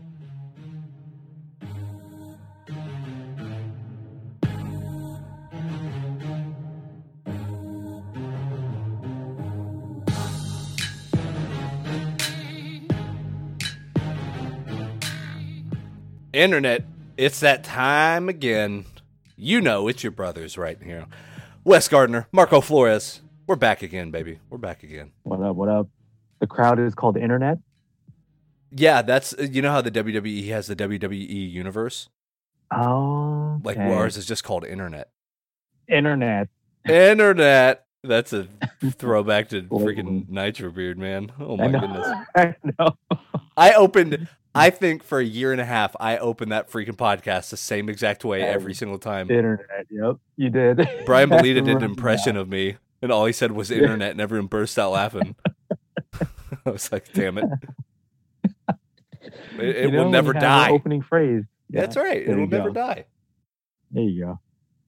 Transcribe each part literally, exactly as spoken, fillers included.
Internet, it's that time again. You know, it's your brothers right here. Wes Gardner, Marco Flores. We're back again, baby. We're back again. What up, what up? The crowd is called Internet? Yeah, that's, you know how the W W E has the W W E universe? Oh, okay. Like ours is just called Internet. Internet. Internet. That's a throwback to freaking Nitro Beard, man. Oh my I know. goodness. I know. I opened, I think for a year and a half, I opened that freaking podcast the same exact way every single time. Internet, yep, you did. Brian Belita did an impression of me, and all he said was Internet, and everyone burst out laughing. I was like, damn it. It, it know, will never die. Opening phrase. Yeah, that's right. It will never die. There you go.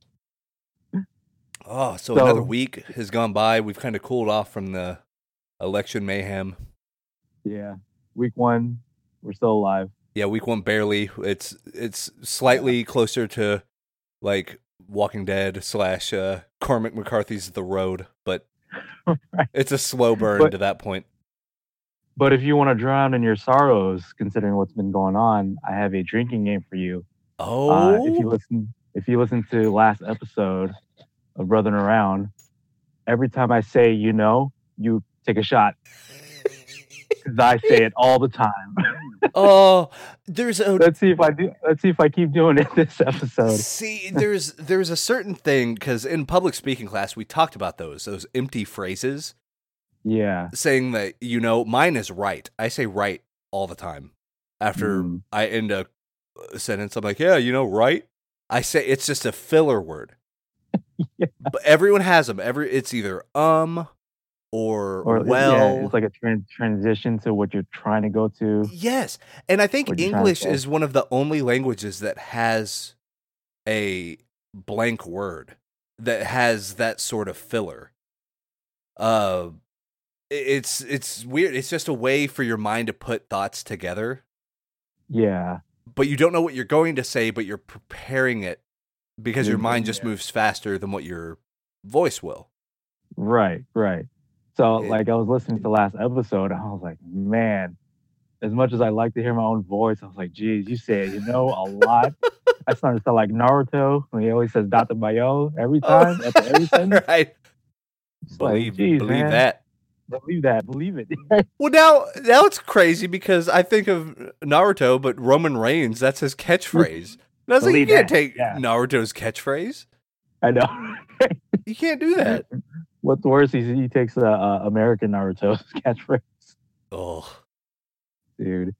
Oh, so, So- another week has gone by. We've kind of cooled off from the election mayhem. Yeah. Week one, we're still alive. Yeah, week one barely. It's it's slightly closer to like Walking Dead slash uh, Cormac McCarthy's The Road, but Right. it's a slow burn But- to that point. But if you want to drown in your sorrows, considering what's been going on, I have a drinking game for you. Oh, Uh, if you listen, if you listen to last episode of Brothering Around, every time I say you know, you take a shot. Because I say it all the time. oh, there's a Let's see if I do. Let's see if I keep doing it this episode. see. There's there's a certain thing because in public speaking class we talked about those those empty phrases. Yeah. Saying that, you know, mine is right. I say right all the time. After Mm. I end a sentence, I'm like, yeah, you know, right? I say it's just a filler word. Yeah. But everyone has them. Every it's either um or, Or well. yeah, it's like a tran transition to what you're trying to go to. Yes. And I think What you're trying to English say. is one of the only languages that has a blank word that has that sort of filler. Uh It's it's weird. It's just a way for your mind to put thoughts together, Yeah. but you don't know what you're going to say, but you're preparing it because your Yeah, mind just yeah. moves faster than what your voice will. Right. Right. So, It- like, I was listening to the last episode, and I was like, man, as much as I like to hear my own voice, I was like, geez, you say it, you know, a lot. I started to sound like Naruto when he always says Doctor Bayo every time after every sentence. right? It's Believe, like, geez, believe man, that. Believe that. Believe it. Well, now now it's crazy because I think of Naruto, but Roman Reigns, that's his catchphrase. And I was like, you Believe can't that, take yeah. Naruto's catchphrase. I know. You can't do that. What's worse, he, he takes uh, uh, American Naruto's catchphrase. Oh. Dude.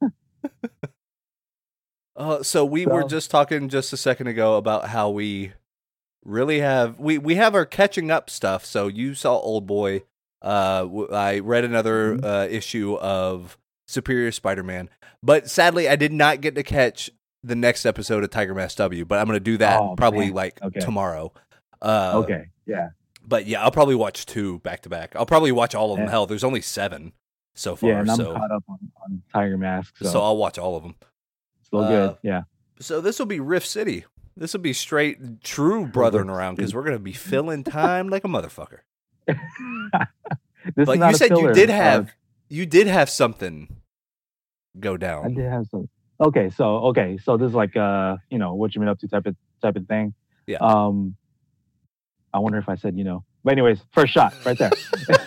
Uh, so we were So- just talking just a second ago about how we really have we we have our catching up stuff. So you saw Old Boy. Uh, w- I read another Mhm. uh, issue of Superior Spider-Man, but sadly I did not get to catch the next episode of Tiger Mask W. But I'm going to do that Oh, probably man. like Okay. tomorrow. Uh, Okay. Yeah. But yeah, I'll probably watch two back to back. I'll probably watch all of them. Yeah. Hell, there's only seven so far. Yeah, and I'm so caught up on, on Tiger Mask, so, so I'll watch all of them. still uh, good. Yeah. So this will be Rift City. This will be straight, true brothering Rift around because City. we're going to be filling time like a motherfucker. this But is not you a said you filler. did Uh, have you did have something go I down. did have some. Okay, so okay, so this is like uh, you know, what you been up to type of type of thing. Yeah. Um, I wonder if I said you know. But anyways, first shot right there.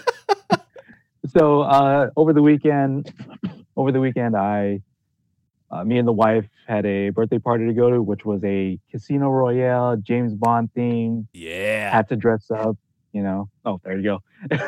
So uh, over the weekend, over the weekend, I, uh, me and the wife had a birthday party to go to, which was a Casino Royale, James Bond theme. Yeah. Had to dress up, you know. Oh, there you go.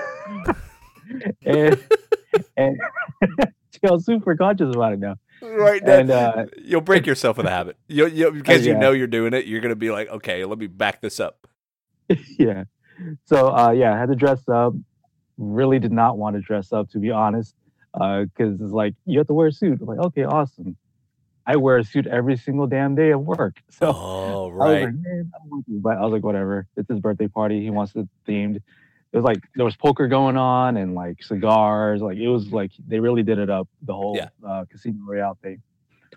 and and I was super conscious about it now. Right now, And uh, you'll break yourself with a habit. You, you, because you yeah. know you're doing it, you're going to be like, okay, let me back this up. yeah. So uh, yeah, I had to dress up. Really did not want to dress up, to be honest, because it's like you have to wear a suit. I'm like, okay, awesome. I wear a suit every single damn day of work. So Oh, I was right. like, man, I don't want to. But I was like, whatever. It's his birthday party. He wants it themed. It was like there was poker going on and like cigars. Like it was like they really did it up, the whole Yeah. uh, Casino Royale thing.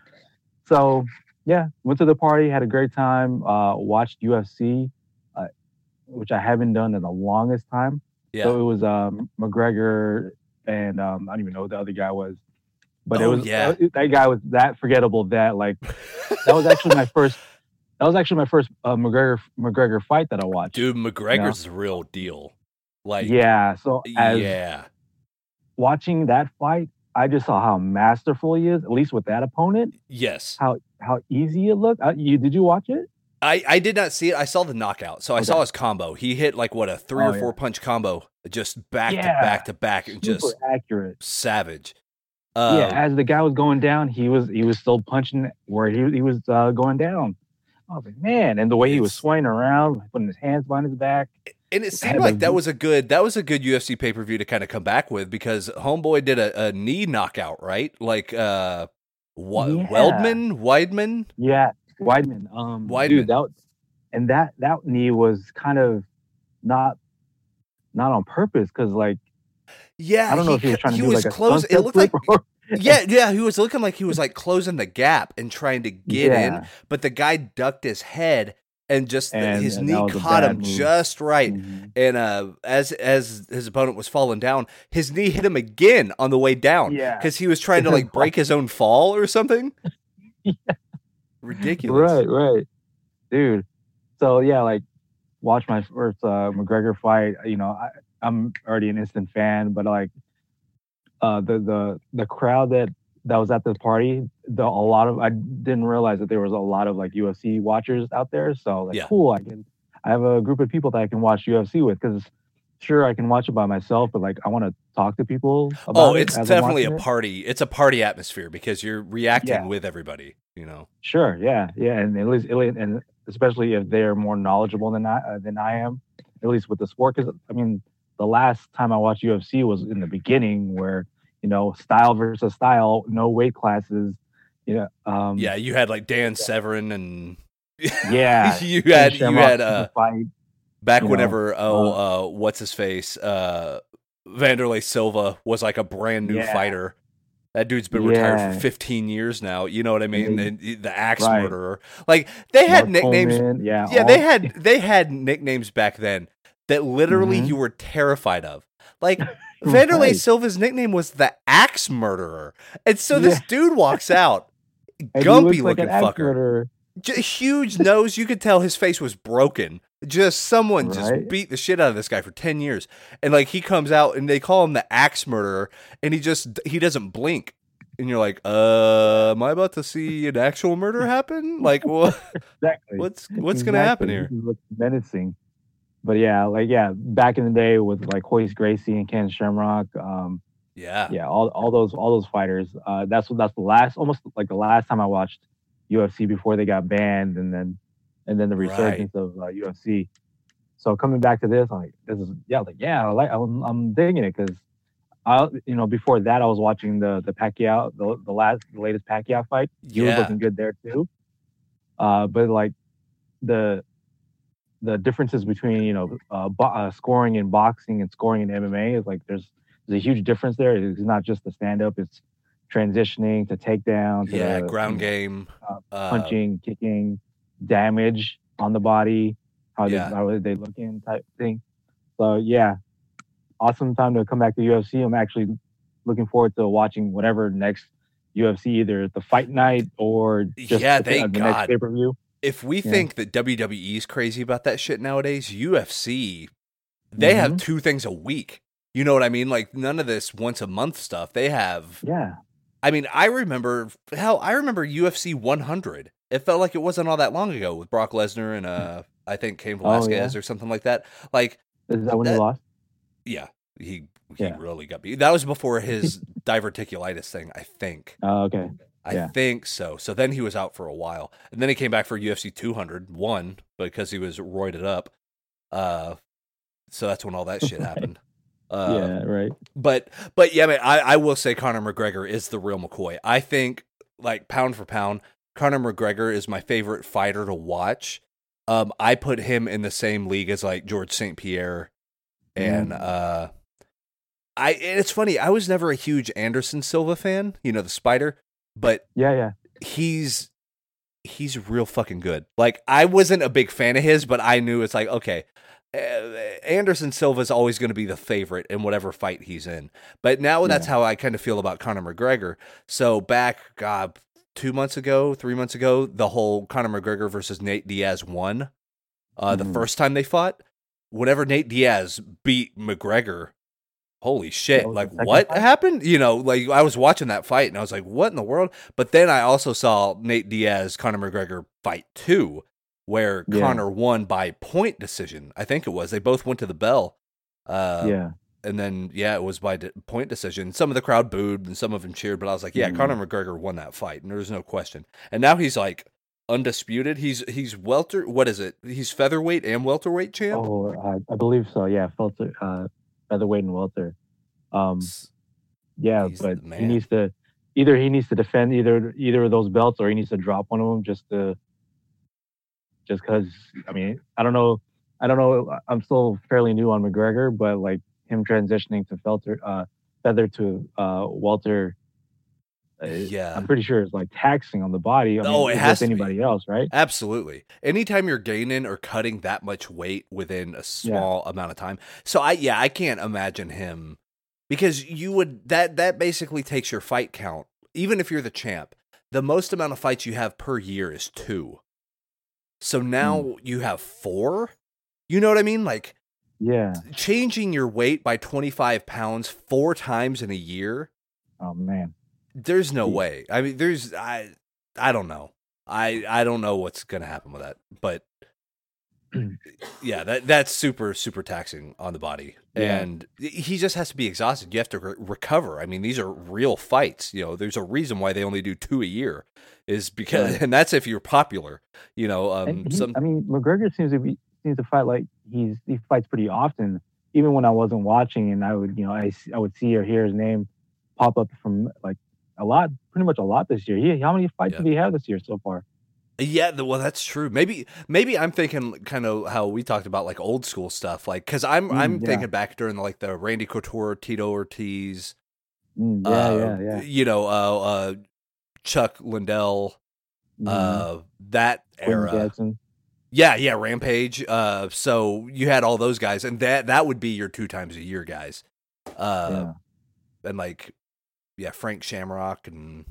so yeah, went to the party, had a great time. Uh, watched U F C, uh, which I haven't done in the longest time. Yeah. So it was um, McGregor and um, I don't even know who the other guy was, but it Oh was uh, yeah. that guy was that forgettable that like that was actually my first. That was actually my first uh, McGregor McGregor fight that I watched. Dude, You know? McGregor's the real deal. Like, Yeah. So as yeah. watching that fight, I just saw how masterful he is. At least with that opponent, Yes. how how easy it looked. Uh, you did you watch it? I, I did not see it. I saw the knockout. So I Okay. saw his combo. He hit like what a three Oh, or four yeah. punch combo, just back Yeah. to back to back, and Super just accurate. savage. Yeah, Uh, as the guy was going down, he was he was still punching where he he was uh, going down. I was like, man, and the way he was It's- swaying around, putting his hands behind his back. and it Had seemed the- like that was a good that was a good U F C pay per view to kind of come back with, because Homeboy did a, a knee knockout, right? Like uh, Wa- Yeah. Weldman, Weidman. Yeah, Weidman. Um, Weidman. dude, that and that that knee was kind of not not on purpose because like Yeah, I don't know if he was trying to he do was like a close. It sunset looked like flip or yeah, yeah, he was looking like he was like closing the gap and trying to get in, Yeah. but the guy ducked his head and just the- And- his and that knee was a caught bad him move. just right. Mhm. And uh, as as his opponent was falling down, his knee hit him again on the way down. Yeah. because he was trying to like break his own fall or something. Yeah. Ridiculous. Right, right, dude. So yeah, like watch my first uh, McGregor fight. You know, I, I'm already an instant fan, but like uh, the the the crowd that that was at this party, the a lot of I didn't realize that there was a lot of like U F C watchers out there. So like, Yeah. cool. I can I have a group of people that I can watch U F C with because sure I can watch it by myself, but like I want to talk to people about Oh, it. it's as I'm definitely a watching it. party. It's a party atmosphere because you're reacting Yeah. with everybody. You know. Sure, yeah, yeah, and at least, and especially if they're more knowledgeable than I uh, than I am, at least with the sport. Because I mean, the last time I watched U F C was in the beginning, where you know, style versus style, no weight classes. You know, um, Yeah, you had like Dan Severn and yeah, you Ken had you Shamrock had took the uh fight. back you know, whenever oh uh what's his face uh Vanderlei Silva was like a brand new Yeah. fighter. That dude's been retired Yeah. for fifteen years now. You know what I mean? Yeah. And the axe Right. murderer. Like they had Mark nicknames. Coleman, yeah, Yeah, all- they had they had nicknames back then that literally Mhm. you were terrified of. Like Vanderlei Right. Silva's nickname was the axe murderer. And so this Yeah. dude walks out, And he gumpy looks like looking an axe fucker. murderer. J- huge nose. You could tell his face was broken. Just someone just Right. beat the shit out of this guy for ten years. And like he comes out and they call him the axe murderer and he just he doesn't blink. And you're like, uh, am I about to see an actual murder happen? Like what Exactly. what's what's gonna happen here? Exactly. He looks menacing. But yeah, like yeah, back in the day with like Hoist Gracie and Ken Shamrock, um, Yeah. yeah, all, all those all those fighters. Uh, that's what that's the last almost like the last time I watched U F C before they got banned, and then and then the Right. resurgence of uh, U F C. So coming back to this, I'm like this is yeah, like yeah, I like I'm, I'm digging it because I you know before that I was watching the the Pacquiao the the last the latest Pacquiao fight. He was Yeah. looking good there too. Uh, but like the the differences between you know uh, bo- uh, scoring in boxing and scoring in M M A is like there's there's a huge difference there. It's not just the stand up; it's transitioning to takedown, to Yeah, the, ground you know, game. uh, Uh, punching, kicking, damage on the body, how Yeah. they how they look in type thing. So yeah, awesome time to come back to U F C. I'm actually looking forward to watching whatever next U F C, either the fight night or just Yeah, the, thank the God. next pay per view. If we Yeah. think that W W E is crazy about that shit nowadays, U F C, they have Mhm. two things a week. You know what I mean? Like none of this once a month stuff. They have. Yeah. I mean, I remember hell. I remember U F C one hundred. It felt like it wasn't all that long ago with Brock Lesnar and uh, I think Cain Oh, Velasquez yeah. or something like that. Like, Is that when he That- lost? yeah, he he Yeah. really got beat. That was before his diverticulitis thing, I think. Oh, okay. I Yeah. think so. So then he was out for a while, and then he came back for U F C two hundred, won because he was roided up. Uh, so that's when all that shit happened. Uh, yeah, right. But but yeah, man, I, I will say Conor McGregor is the real McCoy. I think like pound for pound, Conor McGregor is my favorite fighter to watch. Um, I put him in the same league as like George Saint Pierre, and Mm. uh, I. And it's funny. I was never a huge Anderson Silva fan. You know, the Spider, but Yeah, yeah. he's he's real fucking good. Like, I wasn't a big fan of his, but I knew it's like, okay, uh, Anderson Silva's always going to be the favorite in whatever fight he's in. But now that's Yeah. how I kind of feel about Conor McGregor. So back, God, two months ago, three months ago, the whole Conor McGregor versus Nate Diaz won. Uh, the Mhm. first time they fought, whenever Nate Diaz beat McGregor, holy shit, That was like the second what fight? happened? You know, like I was watching that fight and I was like, what in the world? But then I also saw Nate Diaz, Conor McGregor fight two, where Yeah. Conor won by point decision. I think it was. They both went to the bell. Uh, Yeah. And then, yeah, it was by de- point decision. Some of the crowd booed and some of them cheered, but I was like, yeah, Mhm. Conor McGregor won that fight, and there's no question. And now he's like undisputed. He's he's welter. What is it? He's featherweight and welterweight champ. Oh, uh, I believe so. Yeah, Felter, uh, featherweight and welter. Um, S- yeah, He's but the he man. needs to either he needs to defend either either of those belts, or he needs to drop one of them just to just because. I mean, I don't know. I don't know. I'm still fairly new on McGregor, but like him transitioning to Felter, uh, feather to uh, welter, uh, Yeah. I'm pretty sure it's like taxing on the body. I mean, Oh, it it's has with to be. anybody else, right? Absolutely. Anytime you're gaining or cutting that much weight within a small amount of time. So I yeah, I can't imagine him because you would that that basically takes your fight count. Even if you're the champ, the most amount of fights you have per year is two. So now Mm. you have four? You know what I mean? Like Yeah. changing your weight by twenty-five pounds four times in a year. Oh man. There's no Yeah. way. I mean, there's I I don't know. I I don't know what's gonna happen with that, but yeah, that that's super super taxing on the body, Yeah. and he just has to be exhausted. You have to re- recover. I mean, these are real fights. You know, there's a reason why they only do two a year, is because, Right. and that's if you're popular. You know, um, And he, some I mean, McGregor seems to be seems to fight like he's he fights pretty often. Even when I wasn't watching, and I would, you know, I s- I would see or hear his name pop up from like a lot, pretty much a lot this year. He, how many fights Yeah. did he have this year so far? Yeah, the, well, that's true. Maybe, maybe I'm thinking kind of how we talked about like old school stuff, like because I'm I'm Mm, yeah, thinking back during like the Randy Couture, Tito Ortiz, mm, yeah, uh, yeah, yeah. you know, uh, uh, Chuck Liddell, Mhm. uh, that Quentin era. Jackson. Yeah, yeah, Rampage. Uh, so you had all those guys, and that that would be your two times a year guys. Uh, Yeah. and like, yeah, Frank Shamrock, and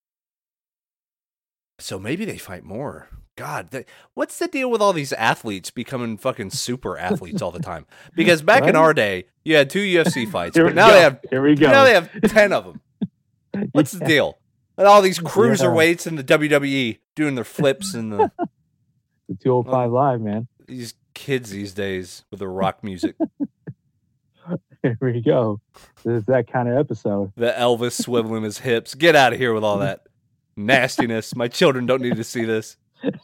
so maybe they fight more. God, they, what's the deal with all these athletes becoming fucking super athletes all the time? Because back in Right? our day, you had two U F C fights, Here but we now go. they have Here we go. now they have ten of them. What's the Yeah. deal? And all these Yeah. cruiserweights in the W W E doing their flips and the The two oh five live, man. these kids these days with the rock music, Here we go. This is that kind of episode. the Elvis swiveling his hips. Get out of here with all that nastiness. My children don't need to see this.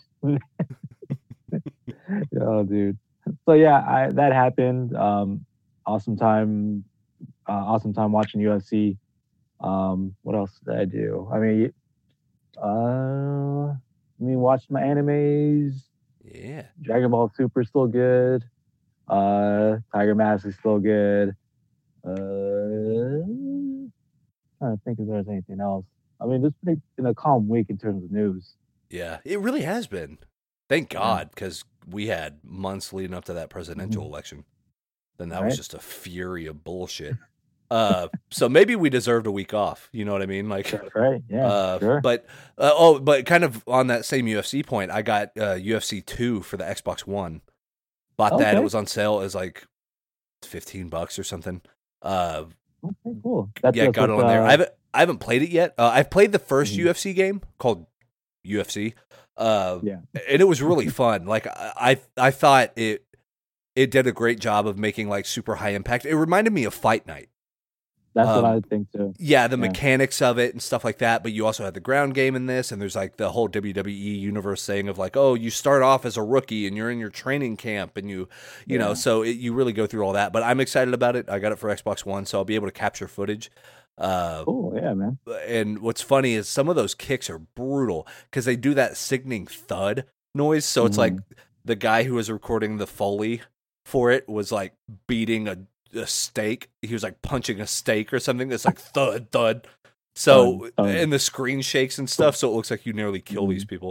Oh, dude. So yeah, I, that happened. Um, awesome time. Uh, awesome time watching U F C. Um, what else did I do? I mean, uh, I mean, watched my animes. Yeah. Dragon Ball Super is still good. Uh, Tiger Mask is still good. Uh, trying to think if there's anything else. I mean, this has been a calm week in terms of news. Yeah, it really has been. Thank Yeah. God, because we had months leading up to that presidential Mhm. election. Then that was Right? just a fury of bullshit. Uh, so maybe we deserved a week off. You know what I mean? Like, That's right. Yeah. uh, Sure. but uh, oh, but kind of on that same U F C point, I got uh, U F C two for the Xbox One. Bought that; it Okay. was on sale. It was like fifteen bucks or something. Uh, Okay. Cool. That's, yeah, that's got it with, on there. uh, I haven't I haven't played it yet. Uh, I've played the first Mhm. U F C game called U F C. Uh, Yeah. and it was really fun. Like I, I, I thought it, it did a great job of making like super high impact. It reminded me of Fight Night. That's what Um, I think too. Yeah, the Yeah. mechanics of it and stuff like that. But you also had the ground game in this, and there's like the whole W W E universe thing of like, oh, you start off as a rookie and you're in your training camp, and you, you know, Yeah. so it, you really go through all that. But I'm excited about it. I got it for Xbox One, so I'll be able to capture footage. Uh, Cool. Yeah, man. and what's funny is some of those kicks are brutal because they do that sickening thud noise. So it's like the guy who was recording the Foley for it was like beating a, a steak. He was like punching a steak or something that's like thud, thud. So, Thud, thud. and the screen shakes and stuff. So it looks like you nearly kill these people.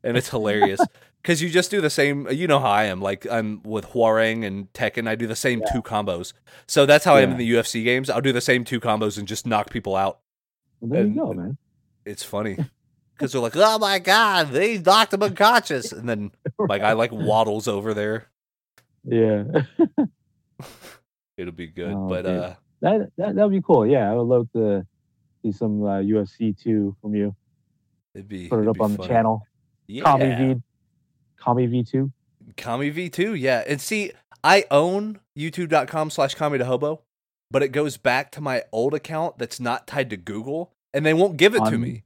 and it's hilarious because you just do the same. You know how I am. Like I'm with Hwoarang and Tekken. I do the same yeah. two combos. So that's how yeah. I am in the U F C games. I'll do the same two combos and just knock people out. Well, there and, you go, man. It's funny because they're like, "Oh my god, they knocked him unconscious," and then right. my guy like waddles over there. Yeah, it'll be good. Oh, but dude. uh, that that that'd be cool. Yeah, I would love to see some uh, U F C two from you. It'd be put it it'd up be on funny. the channel. Yeah, Kami V, Kami V two. Kami V two, yeah. And see, I own youtube dot com slash Kami to Hobo, but it goes back to my old account that's not tied to Google, and they won't give it on, to me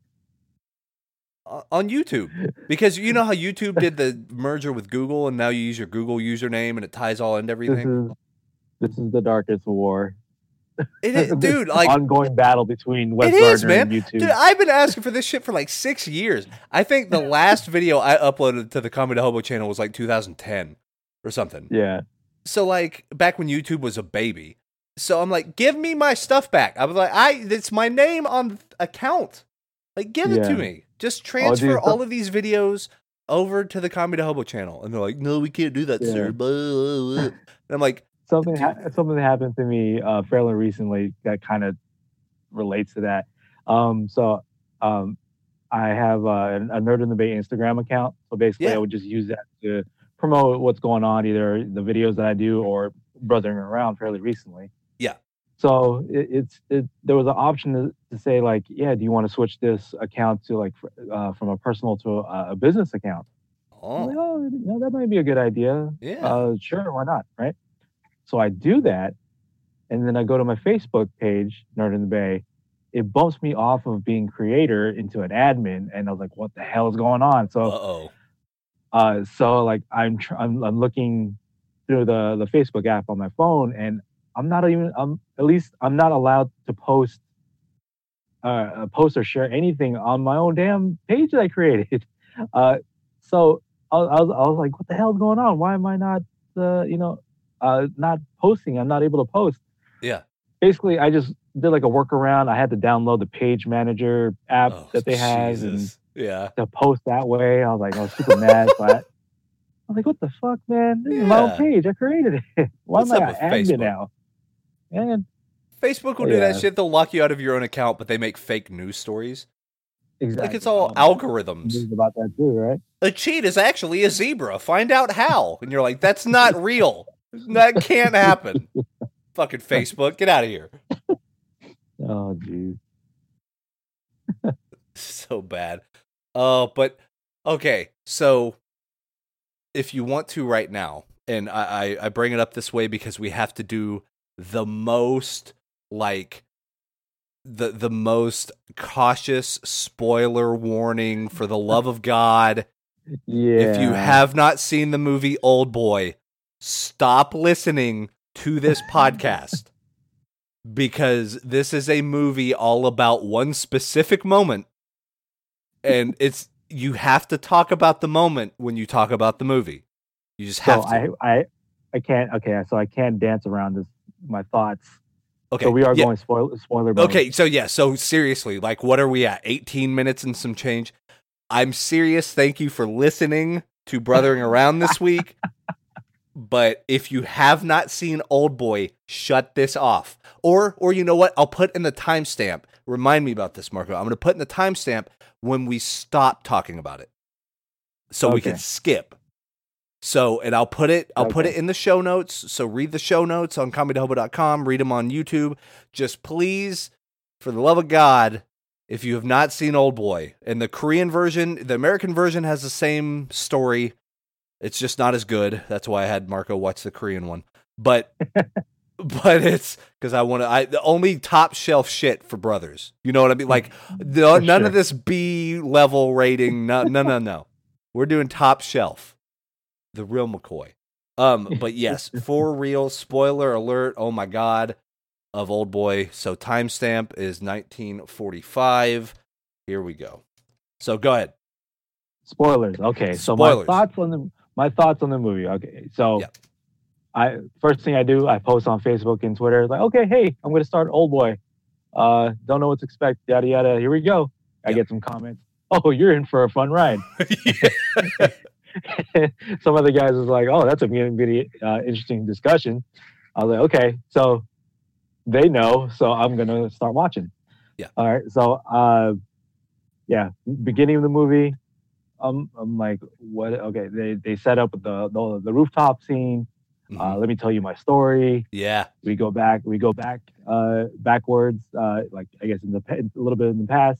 uh, on YouTube because you know how YouTube did the merger with Google, and now you use your Google username, and it ties all into everything. This is, this is the darkest war. It is, dude. Like ongoing battle between Wes it is, Gardner man. and YouTube. Dude, I've been asking for this shit for like six years. I think the last video I uploaded to the Kami to Hobo channel was like two thousand ten or something. Yeah. So like back when YouTube was a baby. So I'm like, give me my stuff back. I was like, I it's my name on the account. Like, give it yeah. to me. Just transfer oh, dude, all of these videos over to the Kami to Hobo channel. And they're like, no, we can't do that, yeah. sir. And I'm like. Something ha- something that happened to me uh, fairly recently that kind of relates to that. Um, so um, I have uh, a Nerd in the Bay Instagram account. So basically, yeah. I would just use that to promote what's going on, either the videos that I do or brothering around fairly recently. Yeah. So it, it's it, there was an option to, to say like, yeah, do you want to switch this account to like uh, from a personal to a, a business account? Oh, like, oh, yeah, that might be a good idea. Yeah. Uh, sure, why not? Right. So I do that, and then I go to my Facebook page, Nerd in the Bay. It bumps me off of being creator into an admin, and I was like, "What the hell is going on?" So, Uh-oh. uh, so like I'm, tr- I'm I'm looking through the the Facebook app on my phone, and I'm not even I'm at least I'm not allowed to post, uh, post or share anything on my own damn page that I created. Uh, so I, I was I was like, "What the hell is going on? Why am I not, uh, you know?" Uh, not posting. I'm not able to post. Yeah. Basically, I just did like a workaround. I had to download the Page Manager app oh, that they have Jesus. and yeah. to post that way. I was like, I was super mad. But I was like, what the fuck, man? This yeah. is my own page. I created it. Why What's am I up an with admin Facebook? now? And Facebook will yeah. do that shit. They'll lock you out of your own account, but they make fake news stories. Exactly. Like it's all um, algorithms. About that too, right? A cheat is actually a zebra. Find out how. And you're like, that's not real. That can't happen. Fucking Facebook, get out of here. Oh, geez. So bad. Uh, but okay, so if you want to right now, and I, I, I bring it up this way because we have to do the most like the the most cautious spoiler warning for the love of God. Yeah. If you have not seen the movie Old Boy, stop listening to this podcast because this is a movie all about one specific moment, and it's you have to talk about the moment when you talk about the movie. You just have so to. I, I I can't. Okay, so I can't dance around this. My thoughts. Okay, so we are yeah. going spoiler spoiler mode. Okay, so yeah, so seriously, like, what are we at? eighteen minutes and some change. I'm serious. Thank you for listening to Brothering Around this week. But if you have not seen Old Boy, shut this off. Or, or you know what? I'll put in the timestamp. Remind me about this, Marco. I'm going to put in the timestamp when we stop talking about it, so okay. we can skip. So, and I'll put it. I'll okay. put it in the show notes. So read the show notes on kami to hobo dot com. Read them on YouTube. Just please, for the love of God, if you have not seen Old Boy, and the Korean version, the American version has the same story. It's just not as good. That's why I had Marco watch the Korean one. But but it's because I want to. I the only top shelf shit for brothers. You know what I mean? Like the, none sure. of this B level rating. No, no, no, no. We're doing top shelf. The real McCoy. Um, but yes, for real. Spoiler alert. Oh my God, of Old Boy. So timestamp is nineteen forty-five. Here we go. So go ahead. Spoilers. Okay. So Spoilers. my thoughts on the my thoughts on the movie. Okay. So yeah. I first thing I do, I post on Facebook and Twitter, like, okay, hey, I'm gonna start Old Boy. Uh, don't know what to expect, yada yada. Here we go. I yep. get some comments. oh, you're in for a fun ride. Some other guys was like, oh, that's a really uh, interesting discussion. I was like, okay, so they know, so I'm gonna start watching. Yeah. All right. So, uh, yeah, beginning of the movie, I'm, I'm like, what? Okay, they they set up the the, the rooftop scene. Mhm. Uh, let me tell you my story. Yeah. We go back. We go back uh, backwards. Uh, like I guess in the a little bit in the past.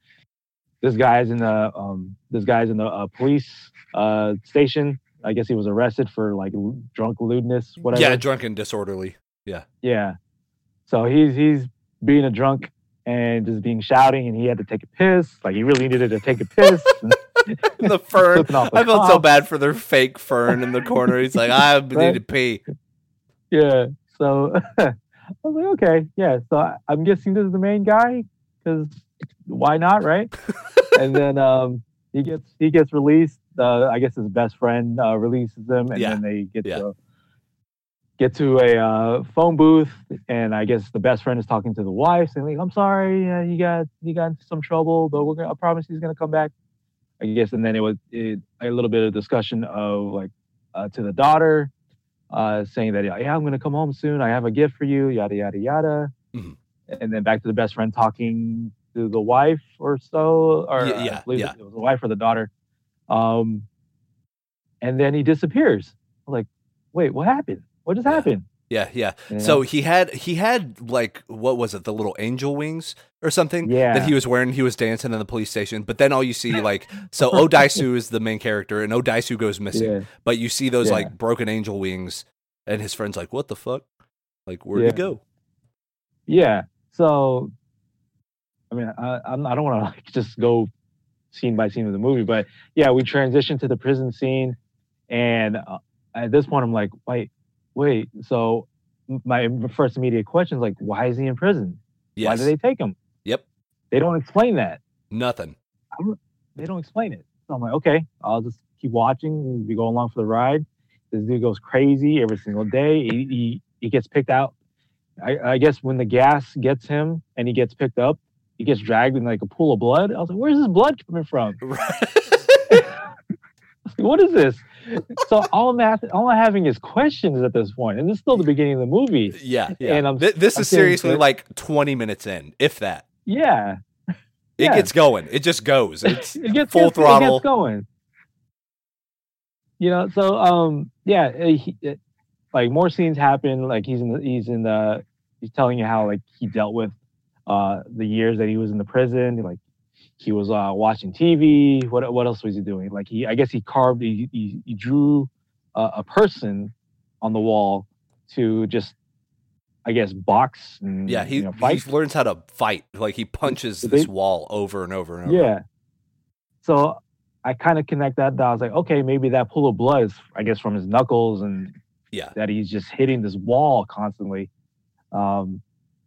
This guy's in the um, this guy's in the uh, police uh, station. I guess he was arrested for like drunk lewdness, whatever. Yeah, drunk and disorderly. Yeah. Yeah. So he's he's being a drunk and just being shouting, and he had to take a piss. Like he really needed to take a piss. The fern. The I felt so cop. bad for their fake fern in the corner. He's like, I need Right? to pee. Yeah. So I was like, okay, yeah. So I, I'm guessing this is the main guy because why not, right? And then um, he gets he gets released. Uh, I guess his best friend uh, releases him, and Yeah. then they get Yeah. to get to a uh, phone booth, and I guess the best friend is talking to the wife, saying, like, "I'm sorry, uh, you got you got into some trouble, but we're gonna, I promise he's gonna come back." I guess, and then it was it, a little bit of discussion of like uh, to the daughter, uh, saying that yeah, I'm gonna come home soon. I have a gift for you, yada yada yada, Mhm. and then back to the best friend talking to the wife or so, or Yeah, uh, yeah, I believe yeah. it was the wife or the daughter, um, and then he disappears. I'm like, wait, what happened? What just Yeah. happened? Yeah, yeah. You So know? he had he had like what was it, the little angel wings or something Yeah. that he was wearing. He was dancing in the police station, but then all you see like so Odaisu is the main character, and Odaisu goes missing. Yeah. But you see those Yeah. like broken angel wings, and his friend's like, "What the fuck? Like, where'd Yeah. he go?" Yeah. So, I mean, I, I'm, I don't want to like just go scene by scene of the movie, but yeah, we transition to the prison scene, and uh, at this point, I'm like, wait, wait. So, my first immediate question is like, why is he in prison? Yes. Why did they take him? Yep. They don't explain that. Nothing. They don't explain it. So I'm like, okay, I'll just keep watching. We go along for the ride. This dude goes crazy every single day. He he, he gets picked out. I, I guess when the gas gets him and he gets picked up, he gets dragged in like a pool of blood. I was like, where's this blood coming from? What is this? So all I'm at, all I'm having is questions at this point, and this is still the beginning of the movie. Yeah, yeah. And I'm- Th- this I'm is saying seriously that- like twenty minutes in, if that. Yeah, It Yeah. gets going. It just goes. It's it gets full gets- throttle. It gets going. You know, so um, yeah, he, it, like more scenes happen. Like he's in the he's in the he's telling you how like he dealt with uh the years that he was in the prison. Like he was uh watching T V. What what else was he doing? Like he I guess he carved he he, he drew uh, a person on the wall to just I guess box and Yeah, he you know, fight. he learns how to fight. Like he punches Did this they- wall over and over and over. Yeah. So I kind of connect that. I was like, okay, maybe that pool of blood is, I guess, from his knuckles, and Yeah. that he's just hitting this wall constantly. Um,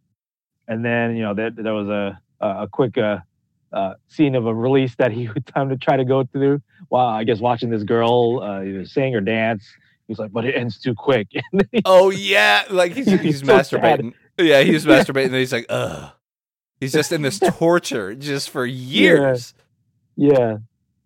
and then you know there, there was a a, a quick uh, uh, scene of a release that he would time to try to go through while I guess watching this girl uh, either sing or dance. He was like, but it ends too quick. And then he- Oh yeah, like he's He's he's so masturbating. Yeah, he's masturbating, and he's like, ugh. He's just in this torture just for years. yeah,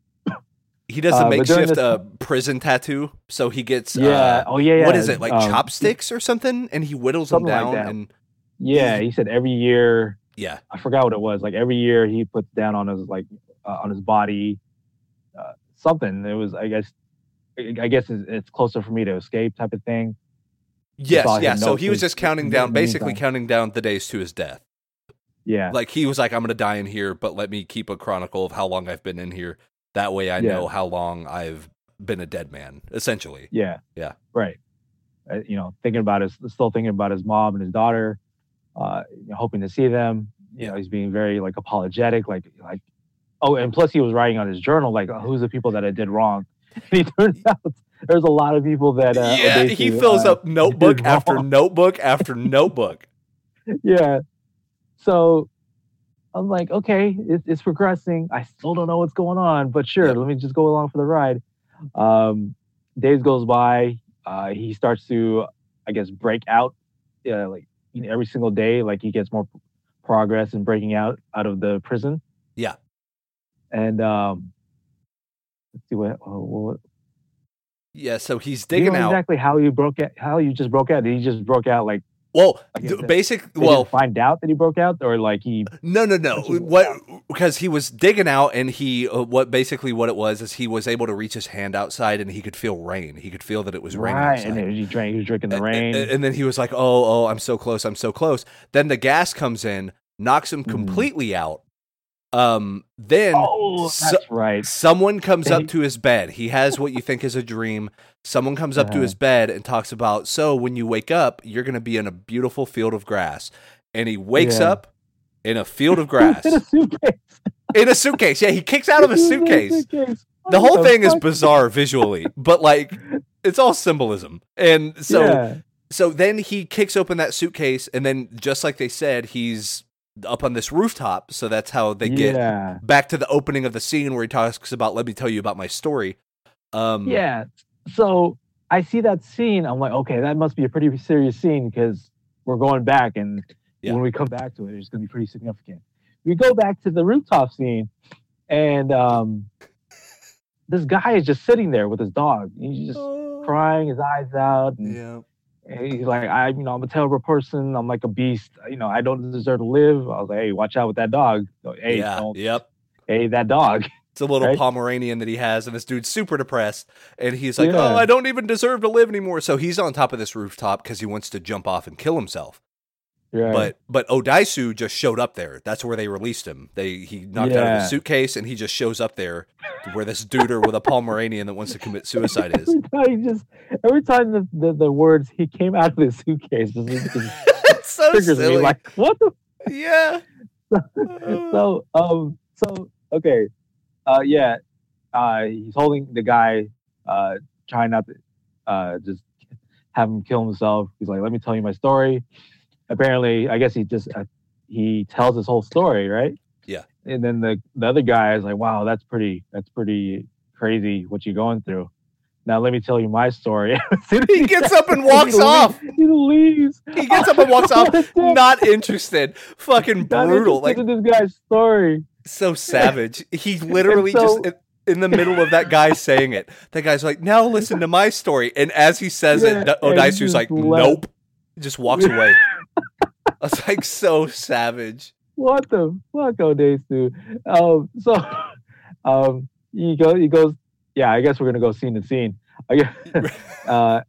He does a Uh, but during makeshift this- uh, prison tattoo, so he gets yeah. uh, oh yeah, yeah. what is it like Um, chopsticks or something, and he whittles them something like down, that. and Yeah, he said every year. yeah, I forgot what it was. Like every year he puts down on his like uh, on his body uh, something. It was I guess I guess it's, it's closer for me to escape type of thing. yes, all yeah. his So notes he was was- just counting in down, the basically meantime. counting down the days to his death. Yeah, Like he was like, I'm gonna die in here, but let me keep a chronicle of how long I've been in here. That way, I Yeah. know how long I've been a dead man. Essentially, yeah, Yeah. right. Uh, you know, thinking about his still thinking about his mom and his daughter, uh, you know, hoping to see them. You know, he's being very like apologetic, like like. Oh, and plus he was writing on his journal like, oh, who's the people that I did wrong? And he turns out there's a lot of people that uh, yeah. Odaisu, He fills uh, up notebook did after wrong. notebook after notebook. Yeah. So I'm like, okay, it, it's progressing. I still don't know what's going on, but sure, Yep. let me just go along for the ride. Um, days goes by. Uh, he starts to, I guess, break out. Uh, like you know, every single day, like he gets more progress in breaking out out of the prison. Yeah. And um, let's see what, oh, what Yeah, so he's do you digging know out. exactly how you broke out? How you just broke out? Did he just broke out like Well, like d- it- they basic. didn't Well, find out that he broke out, or like he no, no, no. once he broke What? out? Because he was digging out, and he uh, what basically what it was is he was able to reach his hand outside, and he could feel rain. He could feel that it was raining Right, outside. and then he drank. He was drinking the A- rain. a- And then he was like, "Oh, oh, I'm so close. I'm so close." Then the gas comes in, knocks him Mhm. completely out. Um, then Oh, so- that's right. someone comes They- up to his bed. He has what you think is a dream. Someone comes up to Uh-huh. his bed and talks about, "So when you wake up, you're going to be in a beautiful field of grass." And he wakes Yeah. up in a field of grass in a suitcase. in a suitcase. Yeah, he kicks out of a He was in suitcase. suitcase. The What whole thing is fuck? bizarre visually, but like it's all symbolism. And so yeah. so then he kicks open that suitcase, and then just like they said, he's up on this rooftop. So that's how they get yeah. back to the opening of the scene where he talks about, "Let me tell you about my story." Um, Yeah. So I see that scene. I'm like, okay, that must be a pretty serious scene because we're going back, and Yeah. when we come back to it, it's going to be pretty significant. We go back to the rooftop scene, and um, this guy is just sitting there with his dog. He's just crying his eyes out, and, Yeah. and he's like, "I, you know, I'm a terrible person. I'm like a beast. You know, I don't deserve to live." I was like, "Hey, watch out with that dog. Hey, yeah. don't, Yep. hey, that dog." It's a little Right? Pomeranian that he has, and this dude's super depressed. And he's like, Yeah. "Oh, I don't even deserve to live anymore." So he's on top of this rooftop because he wants to jump off and kill himself. Right. But but Odaisu just showed up there. That's where they released him. They he knocked out of Yeah. his suitcase, and he just shows up there where this duder with a Pomeranian that wants to commit suicide is. Every time he just every time the, the, the words he came out of the suitcase just, just It's so triggers silly. me like what the yeah. so um so okay uh yeah uh he's holding the guy uh trying not to uh just have him kill himself. He's like, "Let me tell you my story." Apparently, I guess he just uh, he tells his whole story, right? Yeah. And then the the other guy is like, "Wow, that's pretty that's pretty crazy what you're going through. Now let me tell you my story." He gets up and walks he off. Leaves, he leaves. He gets up and walks off. What a dick. Not interested. Fucking Not brutal. Like interested in this guy's story. so savage. He literally And so- just in, in the middle of that guy saying it. That guy's like, "Now listen to my story." And as he says Yeah, it, D- and Odaisu's just like, left. "Nope." Just walks away. I was like, so savage. What the fuck, Odesu? Um, so um, he goes. He goes. Yeah, I guess we're gonna go scene to scene. I guess. uh,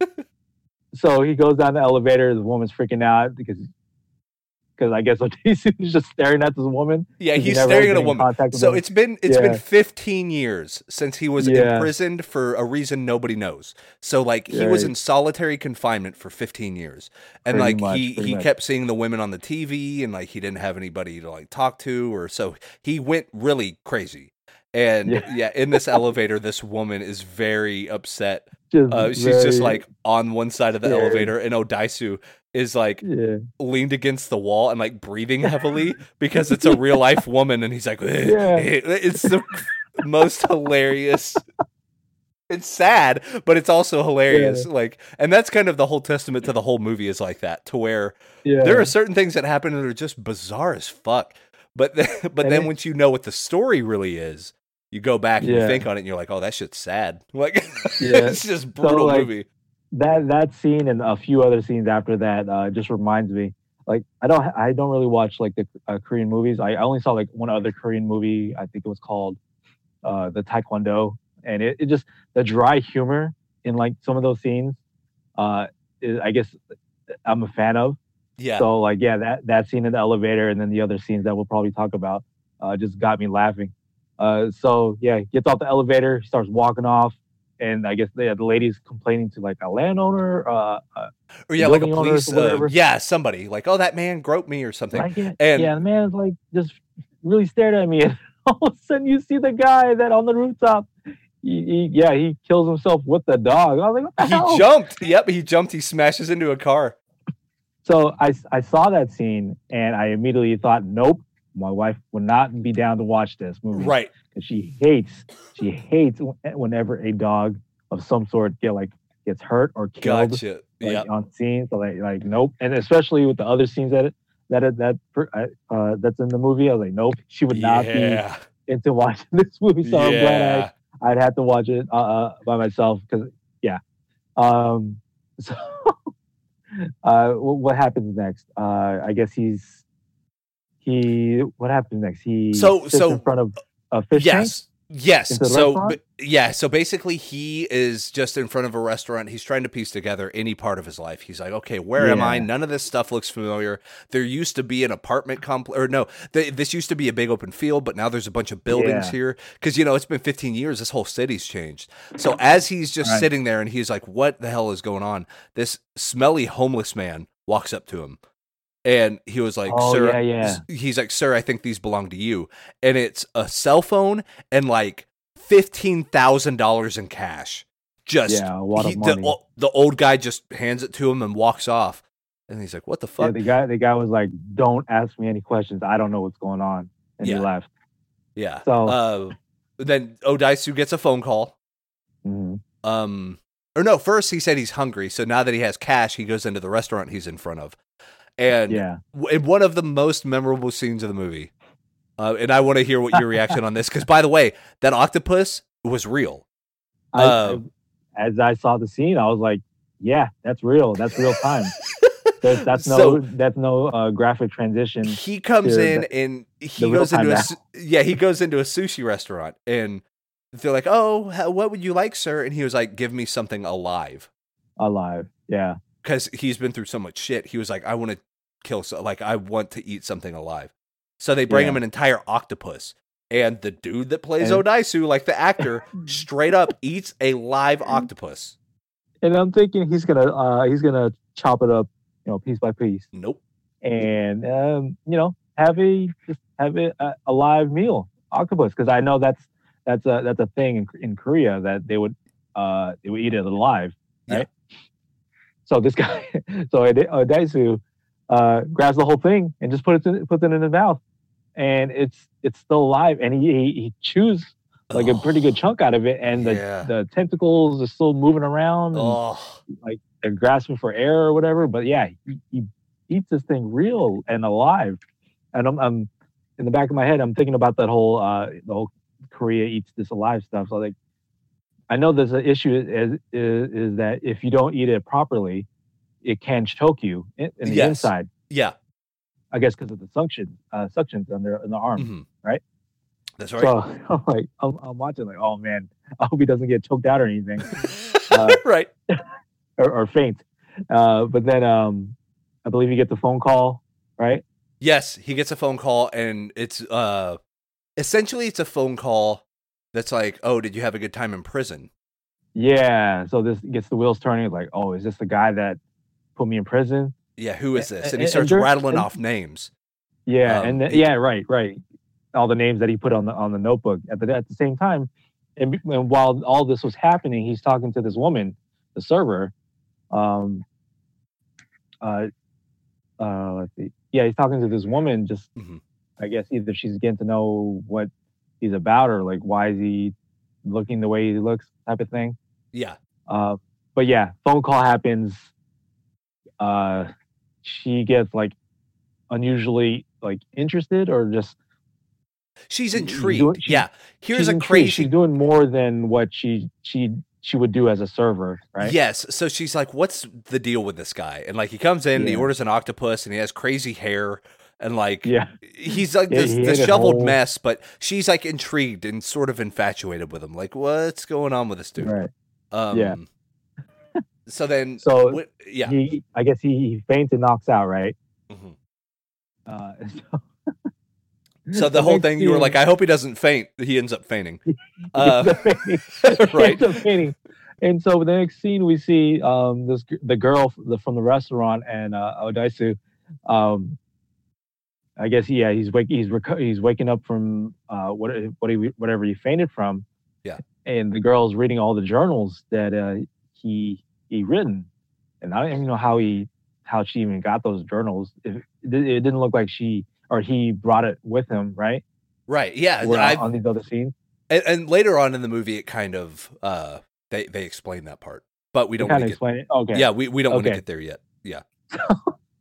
so he goes down the elevator. The woman's freaking out because because I guess Odesu is just staring at this woman. Yeah, 'cause he he's never staring has at a been in woman. contact with So her. it's been it's been Yeah. fifteen years since he was Yeah. imprisoned for a reason nobody knows. So like he was Right. in solitary confinement for fifteen years. And Pretty like much, he pretty he much. kept seeing the women on the T V, and like he didn't have anybody to like talk to, or so he went really crazy. And yeah, Yeah. in this elevator this woman is very upset. Just Uh, she's just very- like on one side of the Yeah. elevator, and Odaisu is like yeah. leaned against the wall and like breathing heavily because it's a real life woman, and he's like, "Eh, Yeah. eh." It's the most hilarious. It's sad, but it's also hilarious. Like, and that's kind of the whole testament to the whole movie is like that, to where Yeah. there are certain things that happen that are just bizarre as fuck. But then, but And then it- once you know what the story really is, you go back and you Yeah. think on it, and you're like, "Oh, that shit's sad." Like, Yeah. it's just brutal like, movie. that that scene and a few other scenes after that uh, just reminds me. Like I don't I don't really watch like the uh, Korean movies. I, I only saw like one other Korean movie. I think it was called uh, the Taekwondo, and it, it just the dry humor in like some of those scenes. Uh, is, I guess I'm a fan of. Yeah, So like yeah, that that scene in the elevator and then the other scenes that we'll probably talk about uh, just got me laughing. Uh, so yeah, he gets off the elevator, he starts walking off, and I guess the the lady's complaining to like a landowner, uh, uh, or yeah, like a building owners police, or whatever. uh, yeah, somebody like, "Oh, that man groped me" or something. like yeah, And- yeah, the man's like just really stared at me, and all of a sudden you see the guy that on the rooftop. He, he, yeah, he kills himself with the dog. I was like, what the He hell? jumped. Yep, he jumped. He smashes into a car. So I, I saw that scene and I immediately thought, nope, my wife would not be down to watch this movie. Right. Because she hates, she hates whenever a dog of some sort get like gets hurt or killed Gotcha. like, Yeah. on scenes. So like, like nope. And especially with the other scenes that it, that it, that uh, uh, that's in the movie, I was like, nope, she would not Yeah. into watching this movie, so I'm glad Yeah. I I'd have to watch it uh, uh, by myself because yeah. Um, so uh, wh- what happens next? Uh, I guess he's he. What happens next? He So sits in so front of a fish tank yes. Yes. into the So restaurant. but, yeah, so basically he is just in front of a restaurant. He's trying to piece together any part of his life. He's like, "Okay, where am I? Yeah. None of this stuff looks familiar. There used to be an apartment complex or no, th- this used to be a big open field, but now there's a bunch of buildings Yeah. here cuz you know, it's been fifteen years. This whole city's changed." So as he's just Right. sitting there and he's like, "What the hell is going on?" This smelly homeless man walks up to him. And he was like, Oh, "Sir," yeah, yeah. he's like, "Sir, I think these belong to you." And it's a cell phone and like fifteen thousand dollars in cash. Just Yeah, a lot of he- money. The, the old guy just hands it to him and walks off. And he's like, "What the Yeah, fuck?" the guy the guy was like, "Don't ask me any questions. I don't know what's going on," and Yeah. he left. Yeah. So- uh, then Odaisu gets a phone call. Mhm. Um, or no, first he said he's hungry. So now that he has cash, he goes into the restaurant he's in front of. And Yeah. w- in one of the most memorable scenes of the movie, uh, and I want to hear what your reaction on this, because by the way, that octopus was real. I, Uh, as I saw the scene, I was like, "Yeah, that's real. That's real time. There's, that's no So- that's no uh, graphic transition." He comes to in the- and he the real goes into a time su- yeah he goes into a sushi restaurant and they're like, "Oh, how, what would you like, sir?" And he was like, "Give me something alive," Alive. Yeah. because he's been through so much shit. He was like, "I want to kill, so like I want to eat something alive." So they bring Yeah. him an entire octopus, and the dude that plays And- Odaisu, like the actor, straight up eats a live octopus. And I'm thinking he's gonna uh, he's gonna chop it up, you know, piece by piece, Nope. and um, you know, have a just have a, a, a live meal octopus because I know that's that's a that's a thing in, in Korea that they would uh they would eat it alive, right? So this guy, so Ode- Odaisu uh, grabs the whole thing and just puts it puts it in his mouth, and it's it's still alive, and he he, he chews like a pretty good chunk out of it, and the Yeah. the tentacles are still moving around, and Oh, like they're grasping for air or whatever. But yeah, he, he eats this thing real and alive, and I'm, I'm in the back of my head, I'm thinking about that whole uh, the whole Korea eats this alive stuff. So like, I know there's an issue is, is is that if you don't eat it properly, it can choke you in, in the Yes. inside. yeah. I guess because of the suction uh, suctions on their in the arm. Mhm. right? That's right. So I'm like, I'm, I'm watching like, oh man, I hope he doesn't get choked out or anything. uh, right. or, or faint. Uh, but then um, I believe you get the phone call, right? Yes, he gets a phone call, and it's uh, essentially it's a phone call that's like, "Oh, did you have a good time in prison?" Yeah. So this gets the wheels turning. Like, oh, is this the guy that put me in prison? Yeah, who is this? And- And he and starts there- rattling and- off names. Yeah, Um, and then, he- yeah, right, right. All the names that he put on the on the notebook at the at the same time, and, be- and while all this was happening, he's talking to this woman, the server. Um. Uh. Uh. Let's see. Yeah, he's talking to this woman. Just, Mhm. I guess either she's getting to know what he's about, or like why is he looking the way he looks, type of thing. Yeah, Uh. But yeah, phone call happens. Uh. She gets like unusually like interested, or just she's She's intrigued. doing- she's- yeah, here's she's a intrigued. crazy. She's doing more than what she she she would do as a server, right? Yes, so she's like, "What's the deal with this guy?" And like, he comes in, and he Yeah. orders an octopus, and he has crazy hair, and like, Yeah. he's like Yeah, this he hit it disheveled whole- mess. But she's like intrigued and sort of infatuated with him. Like, what's going on with this dude? Right. Um, Yeah. So then, So wh- yeah. He, I guess he, he faints and knocks out, right? Mhm. Uh, so, So the whole next thing, you were scene- like, "I hope he doesn't faint." He ends up fainting. he Uh, ends up fainting. He right. ends up fainting. And so the next scene we see um this g- the girl f- the, from the restaurant and uh, Odaisu, um, I guess yeah he's wake he's reco- he's waking up from uh what what he whatever he fainted from. Yeah. And the girl's reading all the journals that uh, he he written, and I don't even know how he how she even got those journals. It, it didn't look like she or he brought it with him, right? Right. Yeah. Where, I've- on these other scenes. and, and later on in the movie, it kind of uh, they they explain that part, but we don't Kind want of to get. explain it. Okay. Yeah, we, we don't want to Okay. get there yet. Yeah.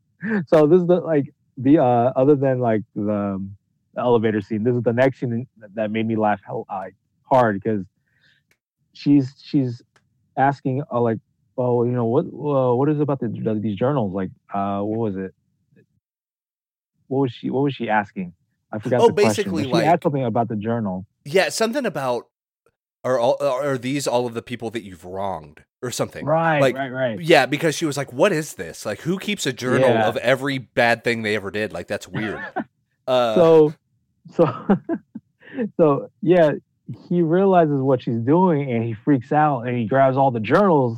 So this is the like the uh other than like the, um, the elevator scene, this is the next scene that made me laugh hell, uh, hard because she's she's asking uh, like, oh, you know what uh, what is it about the, the, these journals? Like, uh, what was it? What was she What was she asking? I forgot Oh, the question. basically, But she asked like, something about the journal. yeah, something about are all are these all of the people that you've wronged or something? Right, Like, right, right. yeah, because she was like, "What is this? Like, who keeps a journal Yeah. of every bad thing they ever did? Like, that's weird." uh, So, so, so yeah, he realizes what she's doing and he freaks out and he grabs all the journals.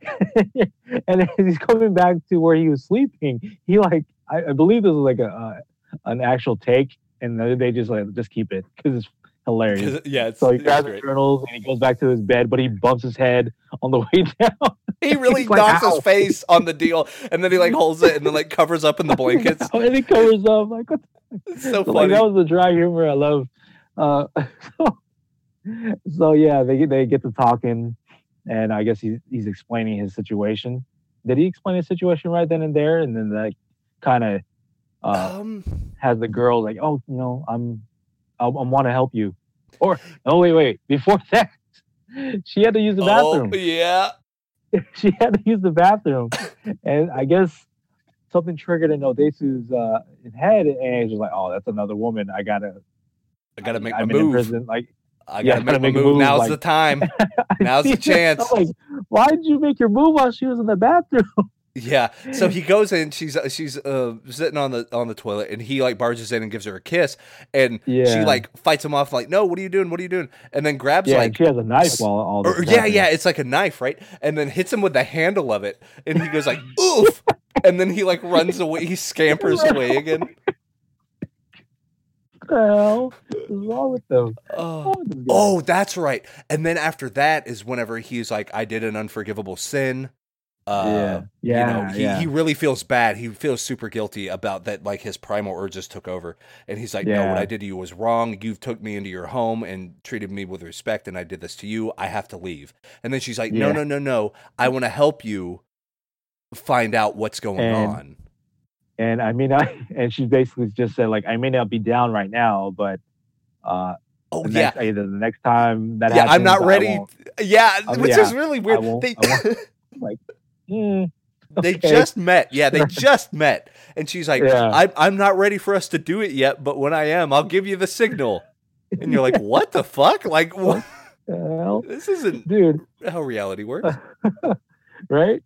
And as he's coming back to where he was sleeping, he like I, I believe this was like a uh, an actual take, and they they just like just keep it because it's hilarious. 'cause- yeah, it's, So he it's grabs the great. journals and he goes back to his bed, but he bumps his head on the way down. He really He's like, knocks his "Ow." face on the deal, and then he like holds it and then like covers up in the blankets. And he covers up like what the It's so So, like funny. that was the dry humor I love. Uh, so, so yeah, they get they get to talking, and I guess he's he's explaining his situation. Did he explain his situation right then and there? And then like kind of uh, um, has the girl like, oh, you know, I'm I, I want to help you, or oh wait wait before that, she had to use the bathroom. oh yeah, She had to use the bathroom, and I guess something triggered in Odesu's uh, head, and he's just like, "Oh, that's another woman. I gotta, I gotta make my I'm in move. prison. Like, I yeah, gotta I make gotta my make a move. move, Now's like- the time. Now's the chance. I'm like, why did you make your move while she was in the bathroom? Yeah. So he goes in. She's uh, she's uh, sitting on the on the toilet, and he like barges in and gives her a kiss, and she Yeah. like fights him off, like, "No, what are you doing? What are you doing?" And then grabs Yeah, like and she has a knife while all this. Or, is yeah, happening. yeah, it's like a knife, right? And then hits him with the handle of it, and he goes like, "Oof!" And then he like runs away. He scampers away again. What the hell is wrong with them? Oh. What's wrong with this guy? oh, that's right. And then after that is whenever he's like, "I did an unforgivable sin." Uh, Yeah. you know, Yeah, he, yeah. he really feels bad. He feels super guilty about that. Like his primal urges took over, and he's like, "No, what Yeah. I did to you was wrong. You took me into your home and treated me with respect, and I did this to you. I have to leave." And then she's like, "No, Yeah. no, no, no. I want to help you find out what's going And- on." And I mean, I and she basically just said like, I may not be down right now, but uh, Oh the yeah, next, either the next time that yeah. happens, I'm not I ready. won't. Yeah, Um, which yeah, is really weird. won't- They I Mm, they okay. just met. Yeah, they just met, and she's like, Yeah. I, "I'm not ready for us to do it yet, but when I am, I'll give you the signal." And you're like, "What the fuck? Like, what? the hell? This isn't Dude, how reality works." right?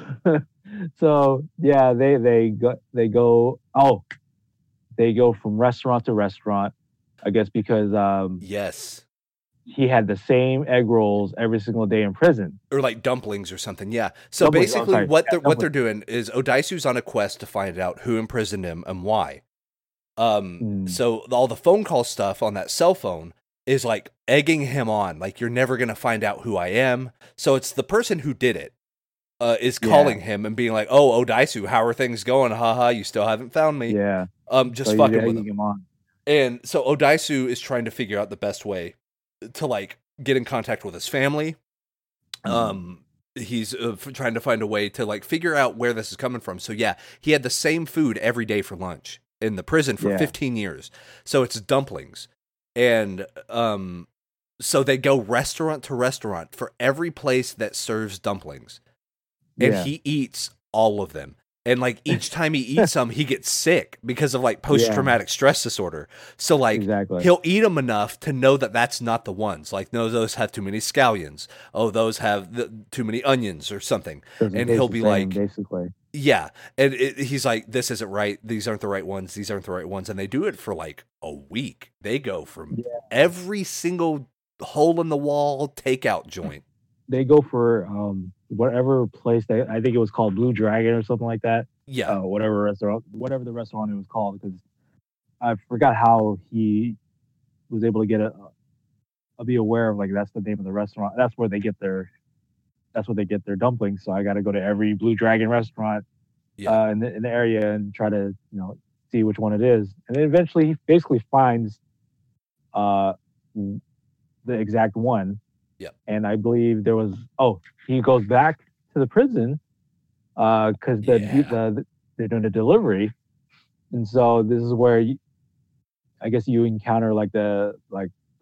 So yeah, they they go they go oh they go from restaurant to restaurant, I guess because um Yes. he had the same egg rolls every single day in prison. Or like dumplings or something, yeah. So Dumplings, oh, basically, sorry. what Yeah, they're what they're doing is Odaisu's on a quest to find out who imprisoned him and why. Um, Hmm. so all the phone call stuff on that cell phone is like egging him on, like, "You're never gonna find out who I am." So it's the person who did it uh, is Yeah. calling him and being like, "Oh, Odaisu, how are things going? Haha, you still haven't found me." Yeah, Um, just so fucking he's with egging him. him on. And so Odaisu is trying to figure out the best way to like get in contact with his family. Mhm. Um, he's uh, f- trying to find a way to like figure out where this is coming from. So yeah, he had the same food every day for lunch in the prison for Yeah. fifteen years. So it's dumplings. And um, so they go restaurant to restaurant for every place that serves dumplings. And Yeah. he eats all of them. And like each time he eats some, he gets sick because of like post traumatic stress disorder. So like Exactly. he'll eat them enough to know that that's not the ones. Like, no, those have too many scallions. Oh, those have the, too many onions or something. Doesn't and taste he'll the be same, like- basically, Yeah. And it, he's like, "This isn't right. These aren't the right ones. These aren't the right ones." And they do it for like a week. They go from Yeah. every single hole in the wall takeout joint. they go for um whatever place they I think it was called Blue Dragon or something like that. Yeah. Uh, whatever restaurant, whatever the restaurant it was called, because I forgot how he was able to get a. I'll be aware of like that's the name of the restaurant. That's where they get their. That's where they get their dumplings. So I got to go to every Blue Dragon restaurant Yeah. uh, in the in the area and try to you know see which one it is. And then eventually he basically finds uh the exact one. Yep. And I believe there was oh he goes back to the prison because the, Yeah. the they're doing the delivery, and so this is where you, I guess you encounter like the like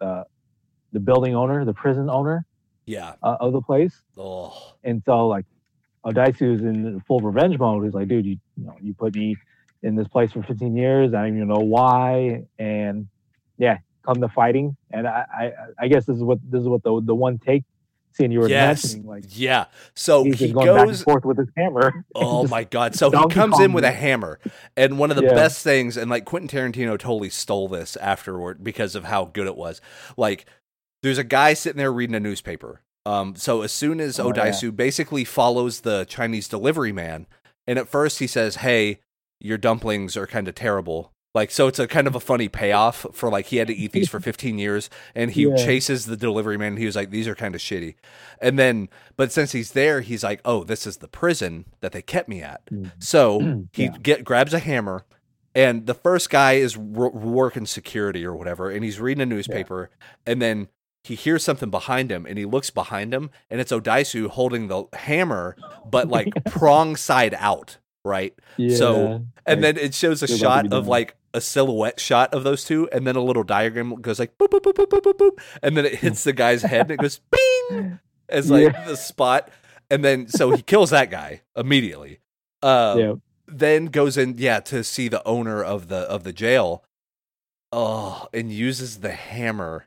the building owner, the prison owner Yeah. uh, of the place. Oh. And so like Odaisu is in full revenge mode. He's like, dude, you, you know, you put me in this place for fifteen years. I don't even know why. And yeah, come to fighting. And I, I, I guess this is what this is what the the one take scene you were Yes. mentioning. Like, yeah. So he's he just going goes back and forth with his hammer. Oh Just my god! So he Donkey comes Kong in with a it. hammer, and one of the Yeah. best things, and like Quentin Tarantino totally stole this afterward because of how good it was. Like, there's a guy sitting there reading a newspaper. Um, so as soon as Oh, Odaisu basically follows the Chinese delivery man, and at first he says, "Hey, your dumplings are kind of terrible." Like, so it's a kind of a funny payoff for like he had to eat these for fifteen years, and he Yeah. chases the delivery man. And he was like, "These are kind of shitty," and then, but since he's there, he's like, "Oh, this is the prison that they kept me at." Mm. So he Yeah. get grabs a hammer, and the first guy is r- working security or whatever, and he's reading a newspaper, and then he hears something behind him, and he looks behind him, and it's Odaisu holding the hammer, but like prong side out, right? Yeah. So, and Like, then it shows a they're about to shot be of done. like a silhouette shot of those two, and then a little diagram goes like boop boop boop boop boop boop, boop and then it hits the guy's head, and it goes bing as like Yeah. the spot, and then so he kills that guy immediately. Um, Yeah. Then goes in, yeah, to see the owner of the of the jail. Oh, and uses the hammer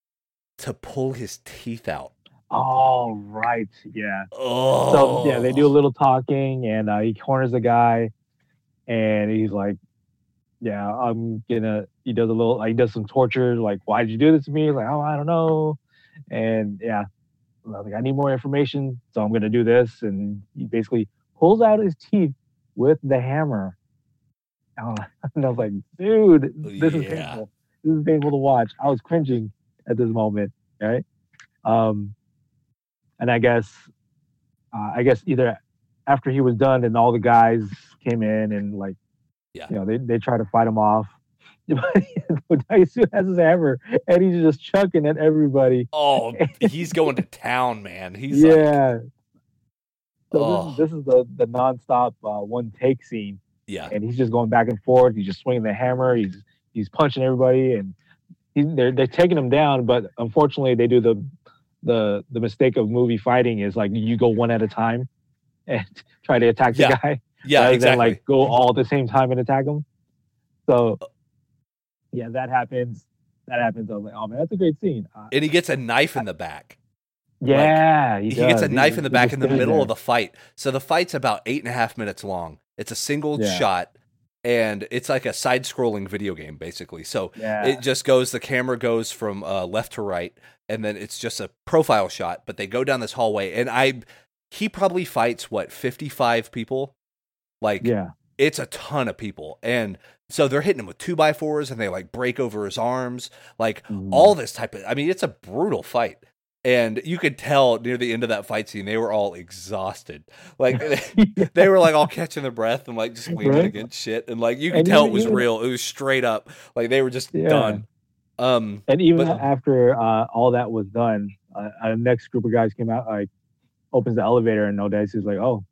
to pull his teeth out. Oh, right. Yeah. Oh, So yeah, they do a little talking, and uh, he corners the guy, and he's like, "Yeah, I'm gonna." He does a little, like, he does some torture. Like, why did you do this to me? He's like, oh, I don't know. And yeah, I was like, I need more information, so I'm gonna do this. And he basically pulls out his teeth with the hammer. Oh, and I was like, dude, this is Yeah. painful. This is painful to watch. I was cringing at this moment, right? Um, and I guess, uh, I guess either after he was done and all the guys came in and like, Yeah. you know, they they try to fight him off. But Daisu has his hammer and he's just chucking at everybody. Oh, he's going to town, man. He's like, Yeah. So oh, this, is, this is the the nonstop uh, one take scene, yeah, and he's just going back and forth. He's just swinging the hammer. He's he's punching everybody, and he's, they're they're taking him down. But unfortunately, they do the the the mistake of movie fighting is like you go one at a time and try to attack the Yeah. guy yeah, rather exactly. than like go all at the same time and attack him. So yeah, that happens. That happens. I was like, oh man, that's a great scene. Uh, and he gets a knife in the back. yeah, He gets a does. knife in the he back just in the stays middle there. of the fight. So the fight's about eight and a half minutes long. It's a single Yeah. shot, and it's like a side-scrolling video game, basically. So Yeah. it just goes, the camera goes from uh, left to right, and then it's just a profile shot. But they go down this hallway, and I, he probably fights what fifty-five people, like Yeah. it's a ton of people, and so they're hitting him with two by fours, and they like break over his arms, like Mhm. all this type of. I mean, it's a brutal fight. And you could tell near the end of that fight scene, they were all exhausted. Like they, they were like all catching their breath and like just leaning Right. against shit. And like you could And tell even- it was even- real. It was straight up. Like they were just Yeah. done. Um, And even But- after uh, all that was done, uh, a next group of guys came out, like opens the elevator, and Odaisu's like, "Oh,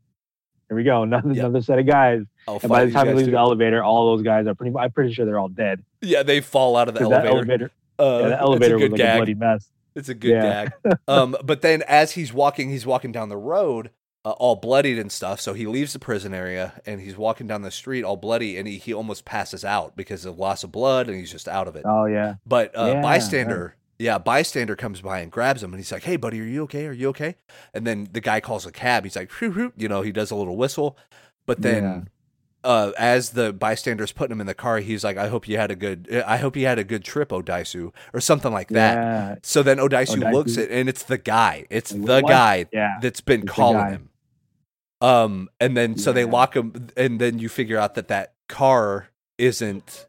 here we go, another, Yeah. another set of guys." I'll And fight by the these time he guys leaves too. the elevator, all those guys are pretty. I'm pretty sure they're all dead. Yeah, they fall out of the 'Cause that elevator. elevator, Uh, yeah, the it's elevator a was good like gag. a bloody mess. It's a good Yeah. gag. Um, but then as he's walking, he's walking down the road, uh, all bloodied and stuff. So he leaves the prison area and he's walking down the street all bloody, and he, he almost passes out because of loss of blood, and he's just out of it. Oh yeah, But uh, Yeah, bystander, yeah, bystander comes by and grabs him, and he's like, "Hey, buddy, are you okay? Are you okay?" And then the guy calls a cab. He's like, "Whew, whew," you know, he does a little whistle. But then, Yeah. uh, as the bystander's putting him in the car, he's like, "I hope you had a good, I hope you had a good trip, Odaisu," or something like that. yeah, So then Odaisu, Odaisu. looks at, and it's the guy. It's Like, the what? guy yeah. that's been It's the calling guy. him. Um, and then so they Yeah. lock him, and then you figure out that that car isn't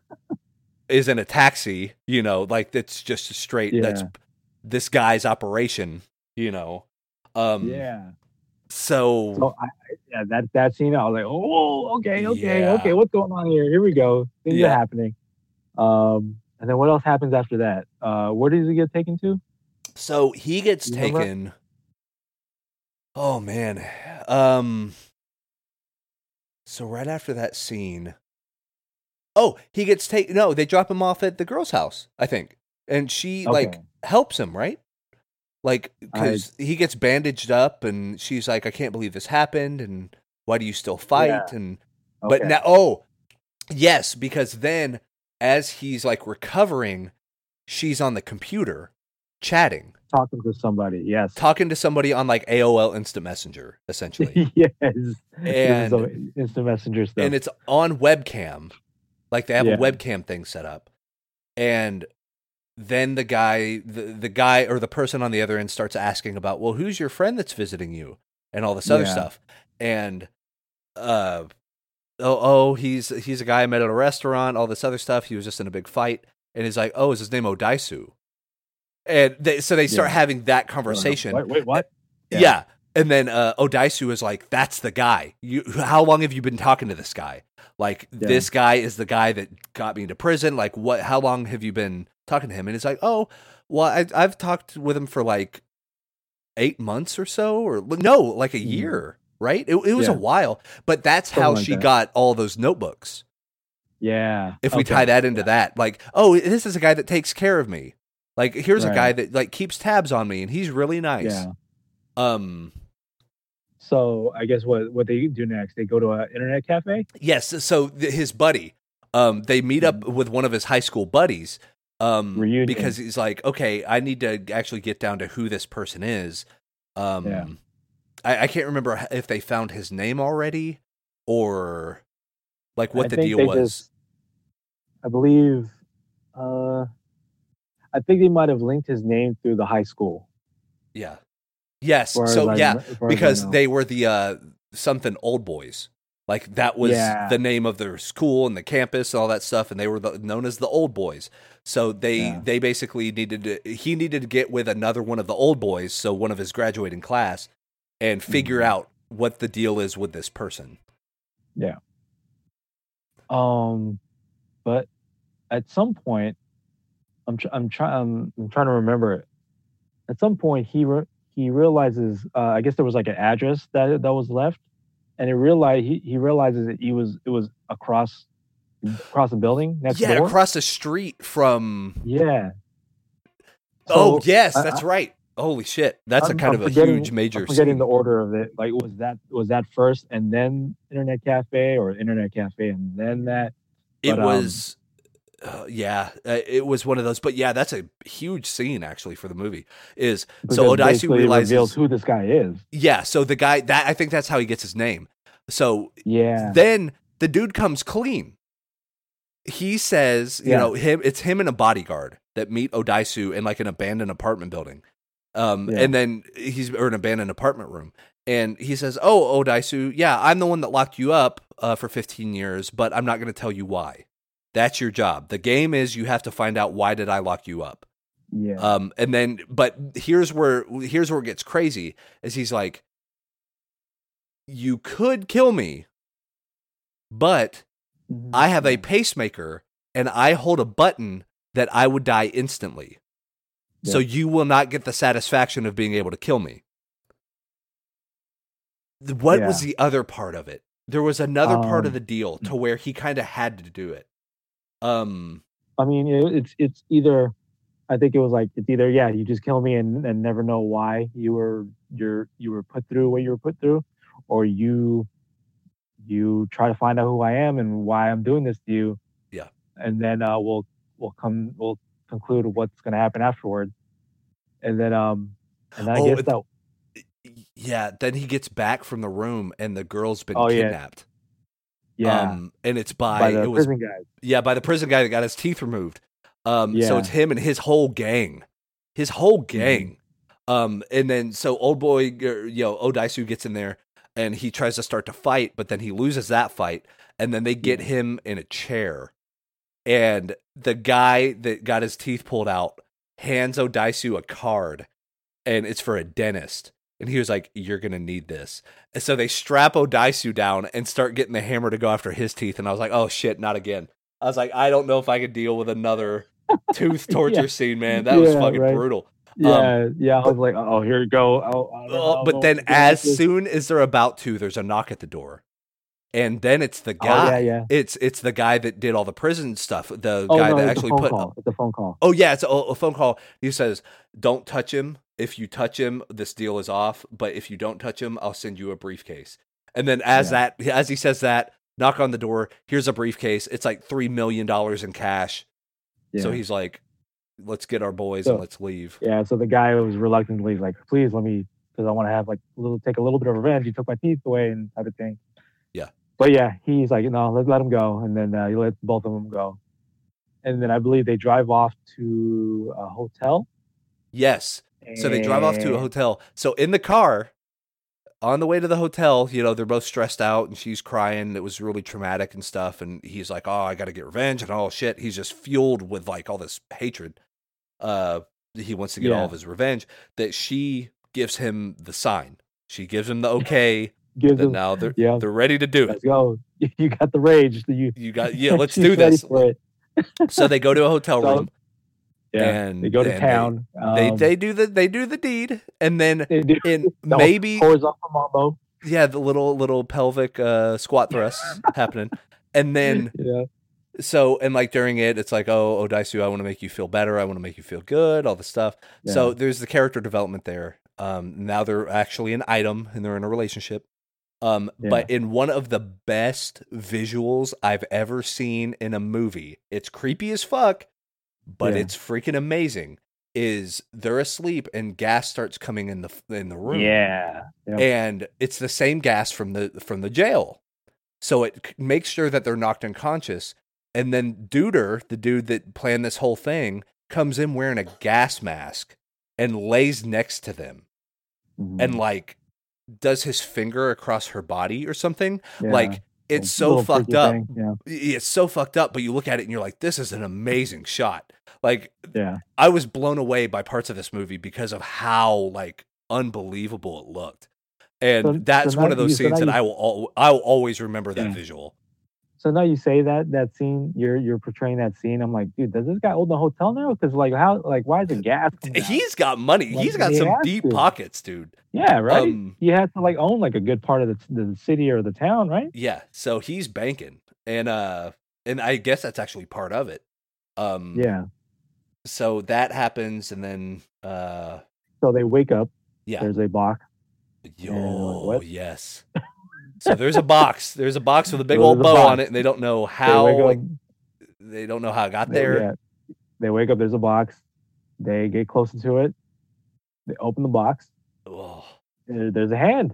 isn't a taxi. You know, like it's just a straight. Yeah. That's this guy's operation. You know. Um, yeah. So, So I, I- yeah, that that scene, I was like, "Oh, okay, okay, Yeah. okay, what's going on here? Here we go. Things Yeah. are happening." Um, and then what else happens after that? Uh, where does he get taken to? so he gets You remember? taken. Oh man. Um. So right after that scene. Oh, he gets taken. No, they drop him off at the girl's house, I think. And she Okay. like helps him, right? Like, I because he gets bandaged up, and she's like, "I can't believe this happened, and why do you still yeah. fight?" And but Okay. now, oh, yes, because then as he's like recovering, she's on the computer chatting, Talking to somebody. Yes. talking to somebody on like A O L Instant Messenger, essentially, yes. This is and some instant messenger stuff. and it's on webcam, like they have Yeah. a webcam thing set up, and then the guy, the, the guy or the person on the other end starts asking about, well, who's your friend that's visiting you, and all this other Yeah. stuff, and uh, oh, oh, he's he's a guy I met at a restaurant, all this other stuff. He was just in a big fight, and he's like, oh, is his name Odaisu? And they, so they start Yeah. having that I don't know. conversation. Wait, wait, what? Yeah. Yeah. And then uh, Odaisu is like, that's the guy. You, how long have you been talking to this guy? Like, Yeah. this guy is the guy that got me into prison. Like, what? How long have you been talking to him? And it's like, oh, well, I, I've talked with him for like eight months or so, or no, like a Mhm. year, right? It, it was Yeah. a while, but that's Something how like she that. got all those notebooks. Yeah. If we Okay. tie that into that, like, oh, this is a guy that takes care of me. Like, here's a Right. guy that like keeps tabs on me, and he's really nice. Yeah. Um. So I guess what what they do next? They go to an internet cafe. Yes. So th- his buddy, um, they meet up with one of his high school buddies, um, Reunion. because he's like, okay, I need to actually get down to who this person is. Um, Yeah. I, I can't remember if they found his name already or like what I the think deal they was. just- I believe. Uh, I think they might have linked his name through the high school. Yeah. Yes. as far So as I- yeah, as far as I because know. they were the uh, something old boys. Like that was Yeah. the name of their school and the campus and all that stuff, and they were the, known as the old boys. So they Yeah. they basically needed to he needed to get with another one of the old boys, so one of his graduating class, and figure Mhm. out what the deal is with this person. Um, but at some point, I'm tr- I'm trying I'm, I'm trying to remember it. At some point, he re- he realizes. Uh, I guess there was like an address that that was left, and he realized he, he realizes that he was it was across across the building next Yeah, door. across the street from. Yeah. oh So, yes, I- that's right. Holy shit, that's I'm- a kind I'm of a forgetting- huge major I'm forgetting scene. the order of it. Like, was that was that first and then internet cafe, or internet cafe and then that? It But, um, was, uh, yeah, uh, it was one of those. But yeah, that's a huge scene actually for the movie. Is so Because Odaisu basically it realizes, reveals who this guy is. yeah. So the guy that I think that's how he gets his name. So Yeah. then the dude comes clean. He says, you Yeah. know, him. It's him and a bodyguard that meet Odaisu in like an abandoned apartment building. Um, Yeah. and then he's or an abandoned apartment room, and he says, "Oh, Odaisu, yeah, I'm the one that locked you up uh, for fifteen years, but I'm not going to tell you why. That's your job. The game is you have to find out why did I lock you up." Yeah. Um, and then, but here's where here's where it gets crazy. Is he's like, "You could kill me, but I have a pacemaker, and I hold a button that I would die instantly. So Yeah. you will not get the satisfaction of being able to kill me." The- What was Yeah. the other part of it? There was another part of Um, the deal to where he kind of had to do it. Um, I mean, it, it's it's either. I think it was like it's either yeah, you just kill me and, and never know why you were you're you were put through what you were put through, or you you try to find out who I am and why I'm doing this to you. Yeah. And then uh, we'll we'll come we'll conclude what's going to happen afterward. And then um and then I Oh, guess it- that yeah, then he gets back from the room and the girl's been Oh, yeah. kidnapped. yeah Um, and it's by, by the it was prison guys. yeah, by the prison guy that got his teeth removed. Um, so Yeah. it's him and his whole gang, his whole gang. Um, and then so old boy, er, you know, Odaisu gets in there and he tries to start to fight, but then he loses that fight, and then they get him in a chair, and the guy that got his teeth pulled out hands Odaisu a card, and it's for a dentist. And he was like, "You're going to need this." And so they strap Odaisu down and start getting the hammer to go after his teeth. And I was like, oh, shit, not again. I was like, I don't know if I could deal with another tooth torture Yeah. scene, man. That was Yeah, fucking right. brutal. Yeah, yeah. I was like, oh, here you go. Oh, I don't know Uh, how but I'm then gonna as get this. soon as they're about to, there's a knock at the door. And then it's the Oh, yeah, guy. yeah. It's it's the guy that did all the prison stuff. The Oh, guy no, that it's a actually phone put. call. It's a phone call. Oh yeah, it's a, a phone call. He says, "Don't touch him. If you touch him, this deal is off. But if you don't touch him, I'll send you a briefcase." And then as Yeah. that as he says that, knock on the door. Here's a briefcase. It's like three million dollars in cash. Yeah. So he's like, "Let's get our boys So- and let's leave." Yeah, so the guy was reluctantly like, please let me, because I want to have like a little, take a little bit of revenge. He took my teeth away and type of thing. Yeah. But yeah, he's like, no, let, let him go. And then uh, he let both of them go. And then I believe they drive off to a hotel. Yes. So they drive off to a And- hotel. So in the car, on the way to the hotel, you know, they're both stressed out and she's crying. It was really traumatic and stuff. And he's like, oh, I got to get revenge and all shit. He's just fueled with like all this hatred. Uh, he wants to get Yeah. all of his revenge. That she gives him the sign. She gives him the okay. Gives that him, now they're, yeah. they're ready to do it. let's go. You got the rage. You, You got, yeah, let's she's do ready this. for it. So they go to a hotel So- room. Yeah, and they go to and town. They, um, they, they do the, they do the deed. And then they do in the maybe, horizontal mambo. yeah, the little, little pelvic, uh, squat thrusts happening. And then, Yeah. so, and like during it, it's like, oh, Odaisu, I want to make you feel better. I want to make you feel good, all the stuff. So Yeah. there's the character development there. Um, now they're actually an item and they're in a relationship. Um, Yeah. But in one of the best visuals I've ever seen in a movie, it's creepy as fuck, but Yeah. it's freaking amazing. Is they're asleep and gas starts coming in the in the room. Yeah. Yeah. And it's the same gas from the from the jail. So it c- makes sure that they're knocked unconscious. And then Duder, the dude that planned this whole thing, comes in wearing a gas mask and lays next to them Mhm. and like does his finger across her body or something. Yeah. Like it's so Little fucked freaky up. thing, Yeah. It's so fucked up, but you look at it and you're like, this is an amazing shot. Like Yeah. I was blown away by parts of this movie because of how like unbelievable it looked. And So- that's so one now of those you- so scenes now that you- I will al- I will always remember that Yeah. visual. So now you say that that scene, you're you're portraying that scene. I'm like, dude, does this guy own the hotel now? Because like, how, like, why is the gas? coming out? He's got money. Like, He's got he some has deep to. pockets, dude. Yeah, right. Um, he has to like own like a good part of the, the city or the town, right? Yeah, so he's banking. And uh and I guess that's actually part of it. Um Yeah. So that happens and then uh So they wake up. yeah. There's a box. Yo, what? yes. So there's a box. There's a box with a big There's old a bow box. on it, and they don't know They how. wake up. Like, they don't know how it got they, there. yeah. They wake up. There's a box. They get closer to it. They open the box. Oh, There- There's a hand.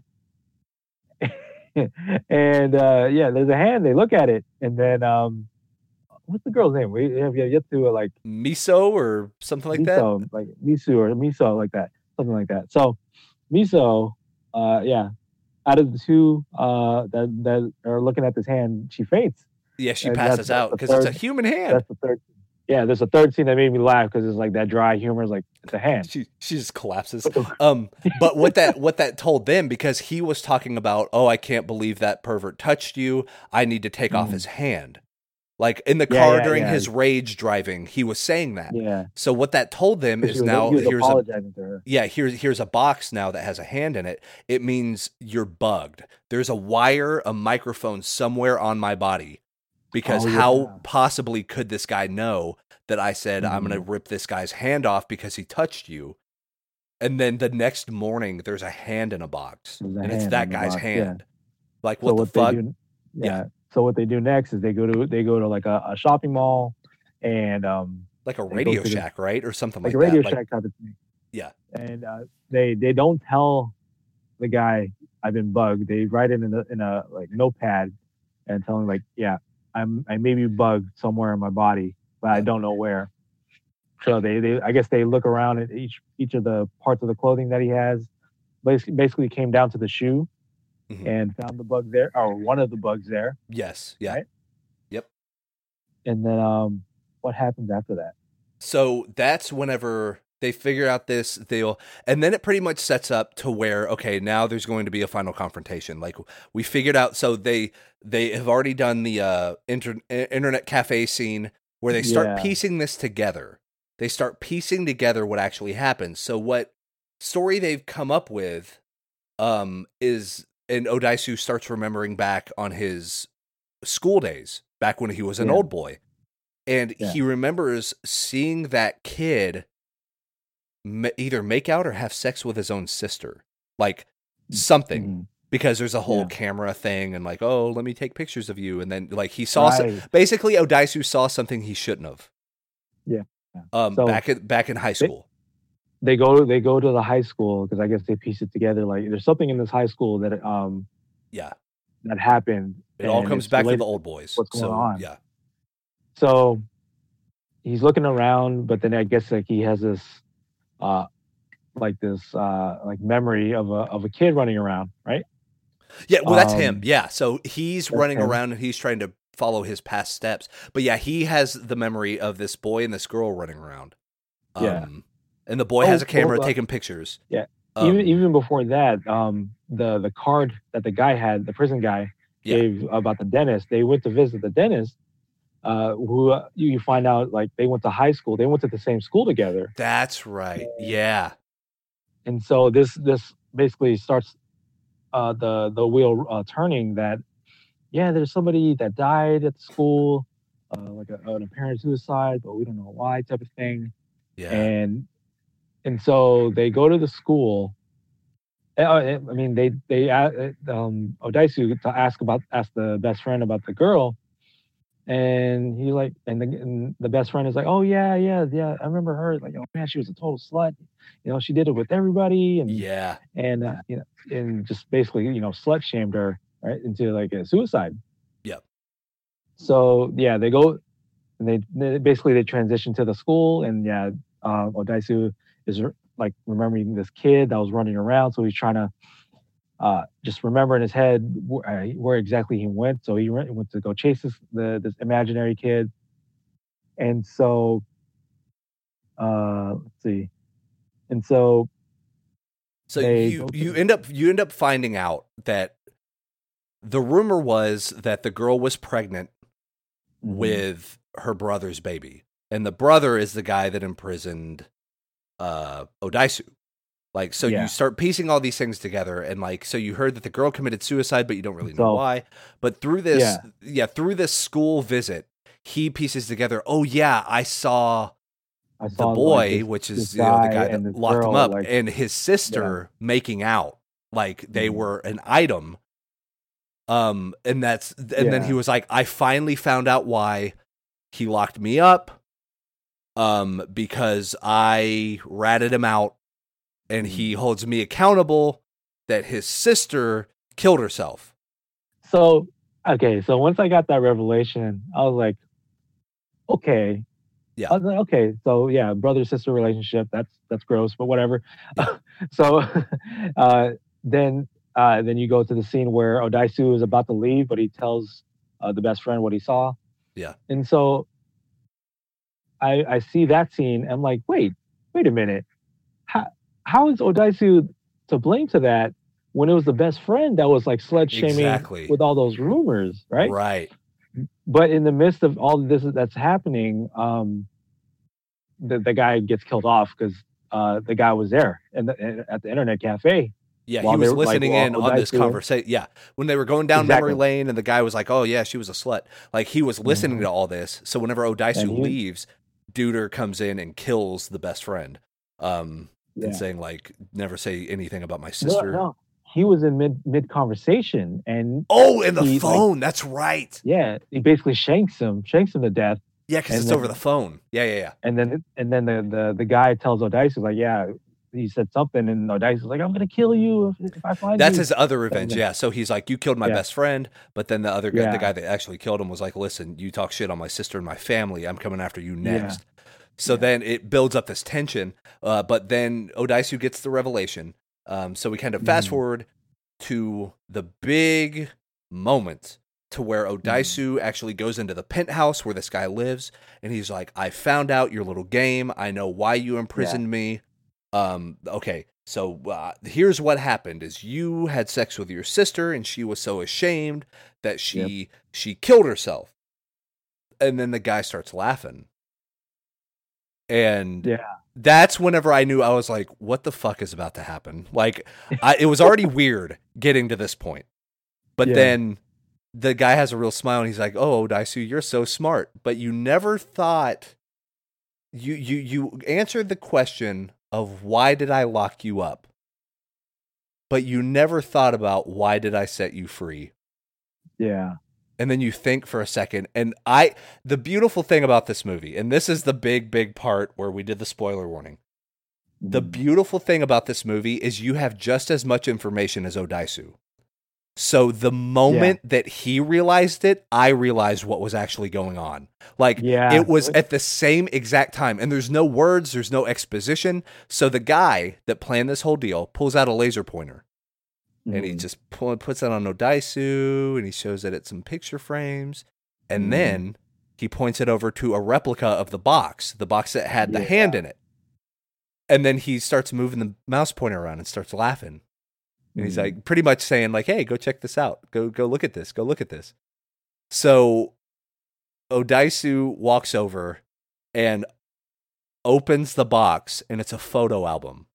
and uh, yeah, there's a hand. They look at it, and then um, what's the girl's name? We have yet to uh, like miso or something like that. miso, like miso or miso, like that, something like that. So miso, uh, yeah, out of the two uh, that that are looking at this hand, she faints. Yeah, she And that's- passes out that's the because it's a third- human hand. That's the third. Yeah, there's a third scene that made me laugh because it's like that dry humor is like it's a hand. She she just collapses. Um, but what that what that told them, because he was talking about, oh, I can't believe that pervert touched you. I need to take off Mm. his hand. Like in the Yeah, car yeah, during yeah. his rage driving, he was saying that. Yeah, So what that told them 'cause is she was, now he was here's a apologizing to her. yeah, here's here's a box now that has a hand in it. It means you're bugged. There's a wire, a microphone somewhere on my body. Because Oh, how yeah. possibly could this guy know that I said I'm Mhm. going to rip this guy's hand off because he touched you? And then the next morning there's a hand in a box. There's a And it's hand that in the guy's box, yeah. hand. Like So what the fuck? they do, yeah. Yeah. So what they do next is they go to they go to like a, a shopping mall, and um, Like a they go Radio to the- Shack, right? Or something like like, a Radio that. Like, Shack type of thing. Yeah. And uh, they they don't tell the guy I've been bugged. They write it in a in a like notepad and tell him like, yeah, I'm I may be bugged somewhere in my body, but I Yeah. don't know where. So they, they I guess they look around at each each of the parts of the clothing that he has. Basically, basically came down to the shoe Mhm. and found the bug there, or one of the bugs there. Yes. Yeah. Right? Yep. And then um, what happens after that? So that's whenever they figure out this, they'll, and then it pretty much sets up to where, okay, now there's going to be a final confrontation. Like we figured out, so they, they have already done the uh, inter- internet cafe scene where they start Yeah. piecing this together. They start piecing together what actually happens. So what story they've come up with um, is and Odaisu starts remembering back on his school days, back when he was an Yeah. old boy. And Yeah. he remembers seeing that kid ma- either make out or have sex with his own sister. Like something. Mhm. Because there's a whole Yeah. camera thing and like, oh, let me take pictures of you. And then like he saw, so- Right. basically Odaisu saw something he shouldn't have. Yeah. Yeah. Um, So- back in, back in high school. They go they go to the high school because I guess they piece it together. Like there's something in this high school that um Yeah. that happened. It all and comes it's back to related the old boys. what's going so, on. yeah. So he's looking around, but then I guess like he has this uh like this uh like memory of a of a kid running around, right? Yeah, well, that's him. Um, Yeah, so he's that's running him. around and he's trying to follow his past steps. But yeah, he has the memory of this boy and this girl running around. Um, Yeah. And the boy Oh, has a camera hold on. taking pictures. Yeah. Um, even even before that, um the the card that the guy had, the prison guy Yeah. gave about the dentist, they went to visit the dentist, uh who uh, you you find out like they went to high school, they went to the same school together. That's right. Yeah. And so this this basically starts uh, the the wheel uh, turning that yeah, there's somebody that died at the school, uh, like a, an apparent suicide, but we don't know why, type of thing. Yeah. And and so they go to the school. Uh, I mean, they they uh, um, Odaisu to ask about ask the best friend about the girl, and he like and the, and the best friend is like, oh yeah, yeah, yeah, I remember her. Like, oh man, she was a total slut. You know, she did it with everybody, and Yeah. and uh, you know, and just basically, you know, slut shamed her right into like a suicide. Yep. So yeah, they go and they, they basically they transition to the school, and yeah, uh, Odaisu is re- like remembering this kid that was running around, so he's trying to uh, just remember in his head wh- uh, where exactly he went. So he went, went to go chase this the this imaginary kid, and so uh, let's see, and so So They you go to you the- end up you end up finding out that the rumor was that the girl was pregnant mhm, with her brother's baby, and the brother is the guy that imprisoned uh, Odaisu. Like, so Yeah. you start piecing all these things together, and like, so you heard that the girl committed suicide, but you don't really know So- why. But through this, Yeah. yeah, through this school visit, he pieces together. Oh yeah, I saw I the saw, like, boy, this- which this is you know, the guy and that this locked him girl, up, like, and his sister making out, like they Mhm. were an item. Um, and that's and then Yeah. he was like, I finally found out why he locked me up. Um, because I ratted him out, and he Mm-hmm. holds me accountable that his sister killed herself. So okay, so once I got that revelation, I was like, okay. Yeah. I was like, okay, so yeah, brother sister relationship. That's that's gross, but whatever. Yeah. so uh, then uh, then you go to the scene where Odaisu is about to leave, but he tells uh, the best friend what he saw. Yeah. And so I I see that scene. I'm like, wait, wait a minute. How how is Odaisu to blame to that when it was the best friend that was like slut shaming Exactly. with all those rumors, right? Right. But in the midst of all this that's happening, um, the, the guy gets killed off because uh, the guy was there and the, at the internet cafe. Yeah, While he was they were, like, listening while in on this Odaisu- conversation. Yeah, when they were going down memory Exactly. lane, and the guy was like, "Oh yeah, she was a slut." Like he was listening Mhm. to all this. So whenever Odaisu And he- leaves, Duder comes in and kills the best friend, um, Yeah. and saying like, "Never say anything about my No, sister." no, he was in mid mid conversation, and Oh, and the He, like- phone. That's right. yeah, he basically shanks him, shanks him to death, Yeah, because and it's then- over the phone. Yeah, yeah, yeah. and then and then the the, the guy tells Odaisu like, yeah, he said something, and Odaisu's like, I'm gonna kill you if, if I find That's you. his other revenge. then- Yeah. So he's like, "You killed my Yeah. best friend," but then the other guy, the Yeah. guy that actually killed him, was like, "Listen, you talk shit on my sister and my family. I'm coming after you next." So Yeah. then it builds up this tension. Uh, but then Odaisu gets the revelation. Um, so we kind of fast Mhm. forward to the big moment to where Odaisu actually goes into the penthouse where this guy lives, and he's like, "I found out your little game. I know why you imprisoned me. Um, okay, so uh, here's what happened: is you had sex with your sister, and she was so ashamed that she she killed herself." And then the guy starts laughing, and Yeah. that's whenever I knew I was like, what the fuck is about to happen? Like, I, it was already weird getting to this point. But Yeah. then the guy has a real smile and he's like, oh, Odaisu, you're so smart. But you never thought, you, you, you answered the question of why did I lock you up? But you never thought about why did I set you free? Yeah. And then you think for a second. And I, the beautiful thing about this movie, and this is the big, big part where we did the spoiler warning. The Mm. beautiful thing about this movie is you have just as much information as Odaisu. So the moment yeah. that he realized it, I realized what was actually going on. Like, yeah. it was at the same exact time. And there's no words, there's no exposition. So the guy that planned this whole deal pulls out a laser pointer. And he just pull, puts that on Odaisu, and he shows it at some picture frames. And mm. then he points it over to a replica of the box, the box that had the yeah. hand in it. And then he starts moving the mouse pointer around and starts laughing. And mm. he's like, pretty much saying, like, hey, go check this out. Go, go look at this. Go look at this. So Odaisu walks over and opens the box, and it's a photo album.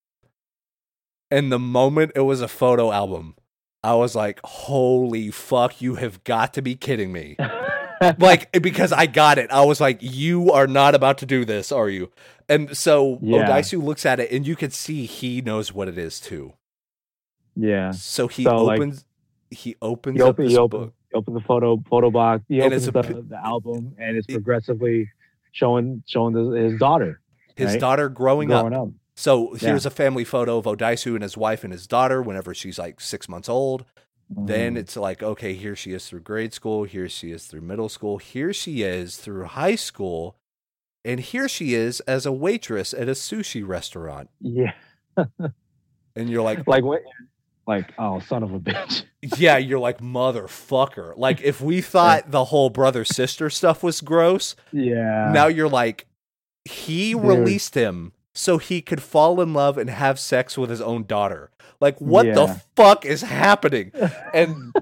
And the moment it was a photo album, I was like, holy fuck, you have got to be kidding me. Like, because I got it. I was like, you are not about to do this, are you? And so yeah. Odaisu looks at it, and you can see he knows what it is, too. Yeah. So he so, opens like, he opens he up open, this he open, book. He opens the photo, photo box. He and opens it's a, the, the album, and it's progressively showing showing the, his daughter. His right? daughter growing, growing up. up. So here's yeah. a family photo of Odaisu and his wife and his daughter whenever she's like six months old. Mm. Then it's like, okay, here she is through grade school. Here she is through middle school. Here she is through high school. And here she is as a waitress at a sushi restaurant. Yeah. And you're like, like what? Like, oh, son of a bitch. Yeah, you're like, motherfucker. Like, if we thought the whole brother-sister stuff was gross, yeah. now you're like, he Dude. released him so he could fall in love and have sex with his own daughter. Like, what yeah. the fuck is happening? And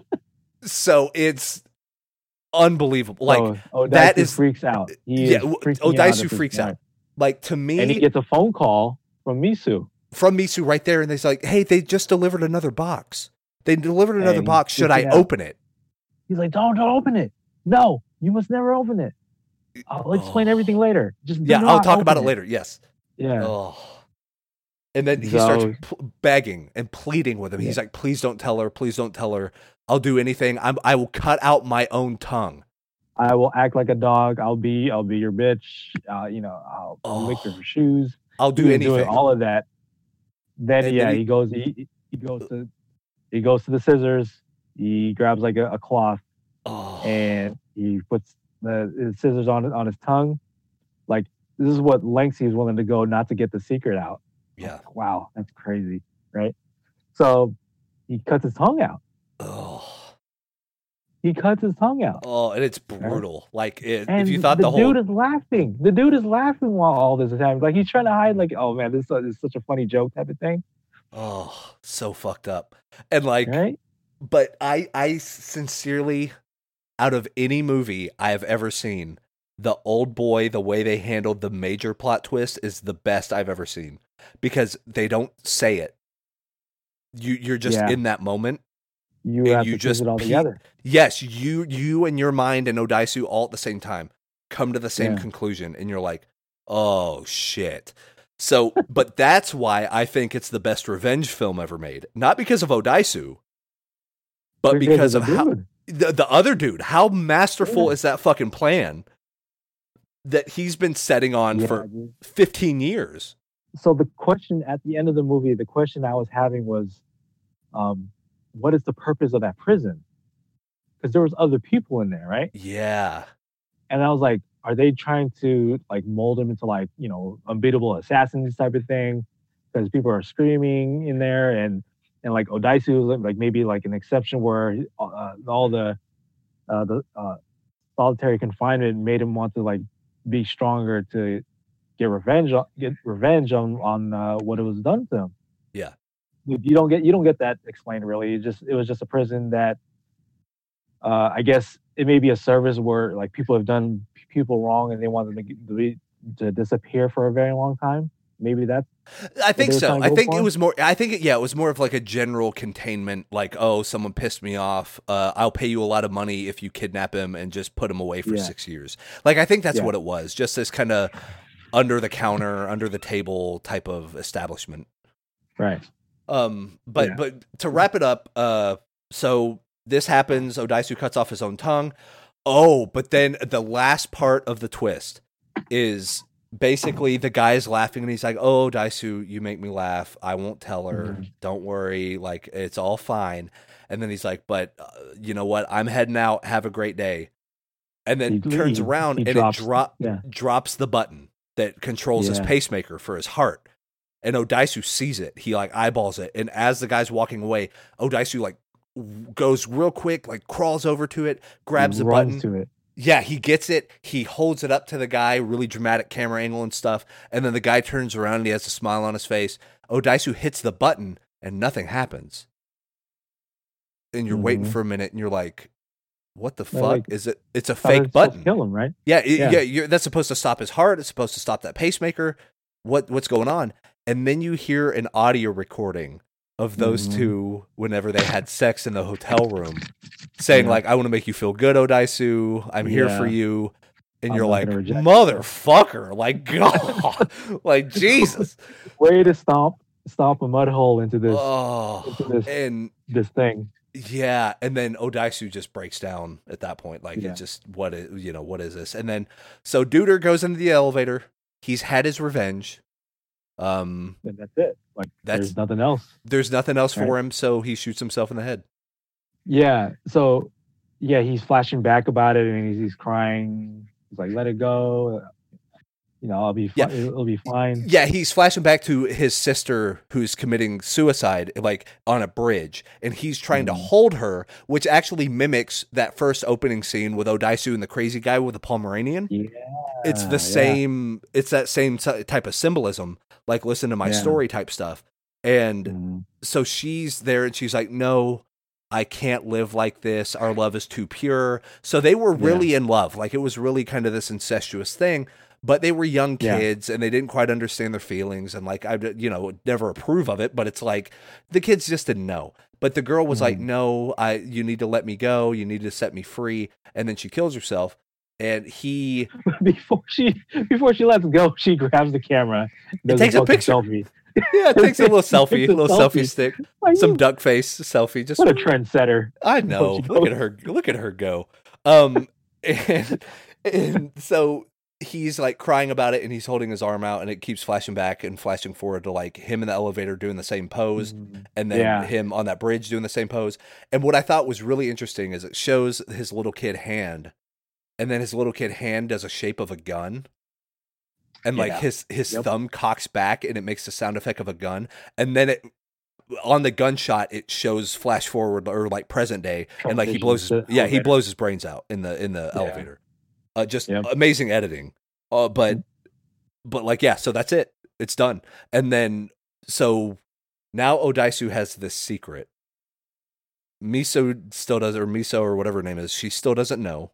so it's unbelievable. Like, oh, Odaisu that is freaks out. He yeah, Odaisu out freaks out. Like, to me, and he gets a phone call from Misu. From Misu right there, and he's like, "Hey, they just delivered another box. They delivered another and box. Should I out. open it?" He's like, "Don't, don't open it. No, you must never open it. I'll explain oh. everything later. Just yeah, I'll talk about it. it later. Yes. Yeah. Oh. And then he so, starts pl- begging and pleading with him. Yeah. He's like, "Please don't tell her. Please don't tell her. I'll do anything. I'm, I will cut out my own tongue. I will act like a dog. I'll be, I'll be your bitch. Uh, you know, I'll, I'll oh. lick her shoes. I'll do anything. Doing all of that. Then and yeah, then he, he goes. He, he goes to, he goes to the scissors. He grabs like a, a cloth, oh. and he puts the his scissors on on his tongue. Like, this is what lengths he's willing to go not to get the secret out. Yeah. Like, wow, that's crazy, right? So he cuts his tongue out. Oh. He cuts his tongue out. Oh, and it's brutal. Right? Like, it, and if you thought the, the whole dude is laughing. The dude is laughing while all this is happening. Like, he's trying to hide. Like, oh man, this is, this is such a funny joke type of thing. Oh, so fucked up. And like, right? But I, I sincerely, out of any movie I have ever seen, the Old Boy, the way they handled the major plot twist is the best I've ever seen, because they don't say it. You, you're just yeah. in that moment. You have you to just piece it all pe- together. Yes, you, you and your mind and Odaisu all at the same time come to the same yeah. conclusion, and you're like, oh shit. So, but that's why I think it's the best revenge film ever made. Not because of Odaisu, but because, because of how the, the other dude, how masterful yeah. is that fucking plan that he's been setting on yeah, for dude. fifteen years. So the question at the end of the movie, the question I was having was, um, what is the purpose of that prison? Because there was other people in there, right? Yeah. And I was like, are they trying to like mold him into like, you know, unbeatable assassins type of thing? Because people are screaming in there, and and like Odaisu was like maybe like an exception where uh, all the uh, the uh, solitary confinement made him want to like be stronger to get revenge on get revenge on on uh, what it was done to him. Yeah. You don't get you don't get that explained really. It just it was just a prison that uh, I guess it may be a service where like people have done people wrong and they want them to, to, be, to disappear for a very long time. maybe that's I think they were so. trying to I go think it for? was more. I think it, yeah, it was more of like a general containment. Like, oh, someone pissed me off. Uh, I'll pay you a lot of money if you kidnap him and just put him away for Yeah. six years. Like, I think that's Yeah. what it was. Just this kind of under the counter, under the table type of establishment. Right. Um, but Yeah. but to wrap it up, uh, so this happens. Odaisu cuts off his own tongue. Oh, but then the last part of the twist is basically the guy's laughing and he's like, "Oh, Daisu, you make me laugh. I won't tell her. Mhm. Don't worry. Like, it's all fine." And then he's like, "But uh, you know what? I'm heading out. Have a great day." And then He- turns he- around he and drops- it drop yeah. drops the button that controls his Yeah. pacemaker for his heart. And Odaisu sees it. He like eyeballs it. And as the guy's walking away, Odaisu like w- goes real quick, like crawls over to it, grabs He the runs button. to it. Yeah, he gets it. He holds it up to the guy, really dramatic camera angle and stuff. And then the guy turns around and he has a smile on his face. Odaisu hits the button and nothing happens. And you're waiting Mhm. for a minute and you're like, what the They're fuck? like, Is it? It's a Thought it fake was supposed to button. Kill him, right? Yeah, it, Yeah. yeah. You're, that's supposed to stop his heart. It's supposed to stop that pacemaker. What what's going on? And then you hear an audio recording of those Mhm. two whenever they had sex in the hotel room, saying Yeah. like, "I want to make you feel good, Odaisu. I'm here Yeah. for you." And I'm you're not like, gonna reject you. "Motherfucker!" Like, God, like Jesus. Way to stomp stomp a mud hole into this Oh, into this and this thing. yeah, and then Odaisu just breaks down at that point. Like, Yeah. it just, what is, you know, what is this? And then, so Duder goes into the elevator. He's had his revenge. Um, And that's it. Like That's- there's nothing else. there's nothing else for Right. him, so he shoots himself in the head. Yeah. So yeah, he's flashing back about it and he's, he's crying. He's like, let it go. You know, I'll be Yeah. fine. It'll be fine. Yeah, he's flashing back to his sister who's committing suicide, like on a bridge, and he's trying to Mhm. hold her, which actually mimics that first opening scene with Odaisu and the crazy guy with the Pomeranian. Yeah. It's the yeah. same. It's that same t- type of symbolism, like listen to my Yeah. story type stuff. And Mhm. so she's there, and she's like, "No, I can't live like this. Our love is too pure." So they were really in love. Like, it was really kind of this incestuous thing. But they were young Yeah. kids, and they didn't quite understand their feelings, and like I, you know, would never approve of it. But it's like the kids just didn't know. But the girl was like, Mhm. "No, I, you need to let me go. You need to set me free." And then she kills herself. And he before she before she lets go, she grabs the camera, does takes a fucking picture. selfie. Yeah, takes a little selfie, Takes a a little selfie, selfie. stick, Like, some duck face selfie. Just what a trendsetter. I know. She Look goes- at her. Look at her go. Um, and, and so he's like crying about it, and he's holding his arm out, and it keeps flashing back and flashing forward to like him in the elevator doing the same pose, Mhm. and then Yeah. him on that bridge doing the same pose. And what I thought was really interesting is it shows his little kid hand, and then his little kid hand does a shape of a gun. And like Yeah. his his Yep. thumb cocks back and it makes the sound effect of a gun. And then it on the gunshot it shows flash forward or like present day, and like he blows his, Transitions to yeah he elevator. blows his brains out in the in the Yeah. elevator. Uh, just Yep. amazing editing. Uh, but Mm-hmm. but like yeah, so that's it. It's done. And then so now Odaisu has this secret. Miso still does, or Miso or whatever her name is, she still doesn't know.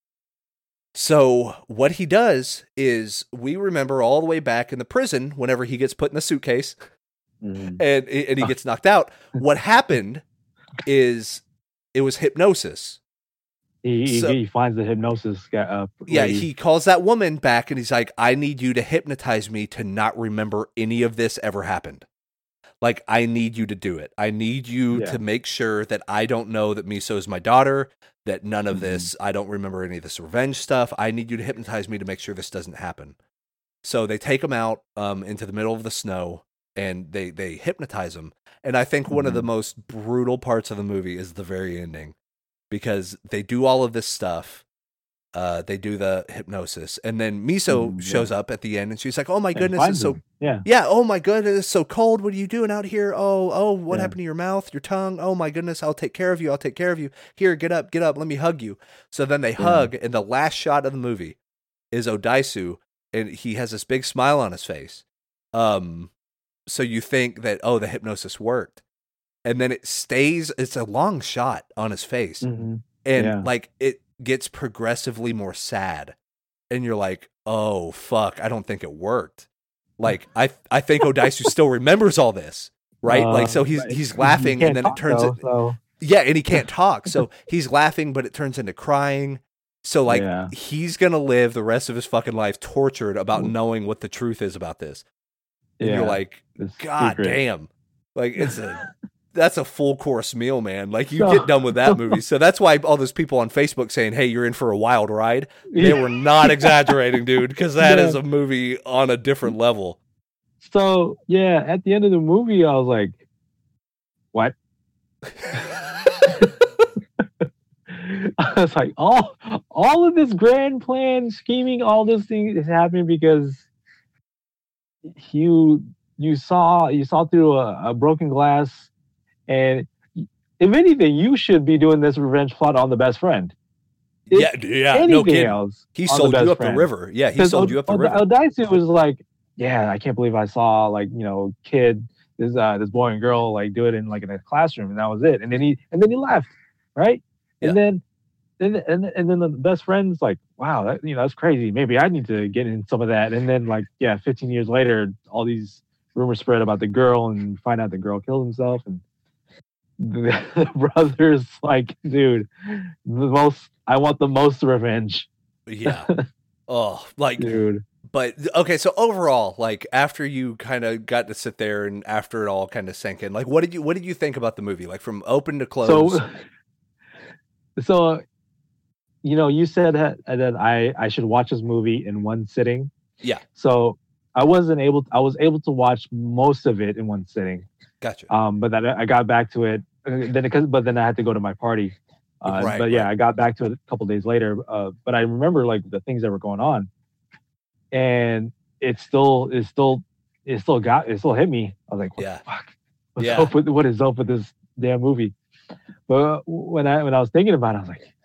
So what he does is, we remember all the way back in the prison, whenever he gets put in the suitcase Mhm. and and he gets knocked out. What happened is it was hypnosis. He, he- So- he finds the hypnosis guy. Uh, Yeah, lady. he calls that woman back and he's like, "I need you to hypnotize me to not remember any of this ever happened. Like, I need you to do it. I need you Yeah. to make sure that I don't know that Miso is my daughter, that none of Mhm. this, I don't remember any of this revenge stuff. I need you to hypnotize me to make sure this doesn't happen." So they take him out um, into the middle of the snow and they, they hypnotize him. And I think one of the Mhm. most brutal parts of the movie is the very ending, because they do all of this stuff. Uh, they do the hypnosis, and then Miso Mhm, yeah. shows up at the end, and she's like, "Oh my And goodness, finds it's so him. Yeah. yeah, oh my goodness, it's so cold. What are you doing out here? Oh, oh, what Yeah. happened to your mouth, your tongue? Oh my goodness, I'll take care of you. I'll take care of you. Here, get up, get up. Let me hug you." So then they hug, and the last shot of the movie is Odaisu, and he has this big smile on his face. Um, so you think that, oh, the hypnosis worked, and then it stays. It's a long shot on his face, Mhm. and Yeah. like it gets progressively more sad, and you're like, "Oh fuck, I don't think it worked." Like I I think Odaisu still remembers all this, right? Uh, like so he's but he's he laughing can't and then talk, it turns though, it, so yeah, and he can't talk. So he's laughing, but it turns into crying. So like yeah. he's gonna live the rest of his fucking life tortured about knowing what the truth is about this. And Yeah, you're like, this God secret. damn. Like it's a that's a full course meal, man. Like you So- get done with that movie. So that's why all those people on Facebook saying, "Hey, you're in for a wild ride." They were not exaggerating, dude, because that Yeah. is a movie on a different level. So yeah, at the end of the movie, I was like, "What?" I was like, "All, all of this grand plan, scheming, all this thing is happening because you you saw you saw through a, a broken glass, and if anything, you should be doing this revenge plot on the best friend. If Yeah, yeah, anything no kidding. else, He on sold the you best up friend. the river. Yeah, he Because sold you up the Od- river. Odaisu was like, yeah, I can't believe I saw like you know kid this uh this boy and girl like do it in like in a classroom and that was it. And then he and then he left, right? And Yeah. then and and and then the best friend's like, wow, that, you know that's crazy. Maybe I need to get in some of that. And then like yeah, fifteen years later, all these rumors spread about the girl and find out the girl killed himself and the, the brother's like, dude, the most I want the most revenge, Yeah. Oh, like dude. But okay, so overall, like after you kind of got to sit there and after it all kind of sank in, like what did you what did you think about the movie? Like from open to close? So, so, you know, you said that, that I I should watch this movie in one sitting. Yeah. So I wasn't able. I was able to watch most of it in one sitting. Gotcha. Um, but then I got back to it. uh, Then because but then I had to go to my party. Uh, Right, but yeah, right. I got back to it a couple days later. Uh, but I remember like the things that were going on, and it still it still it still got it still hit me. I was like, what Yeah. the fuck? What's Yeah. up with what is up with this damn movie? But when I when I was thinking about it, I was like,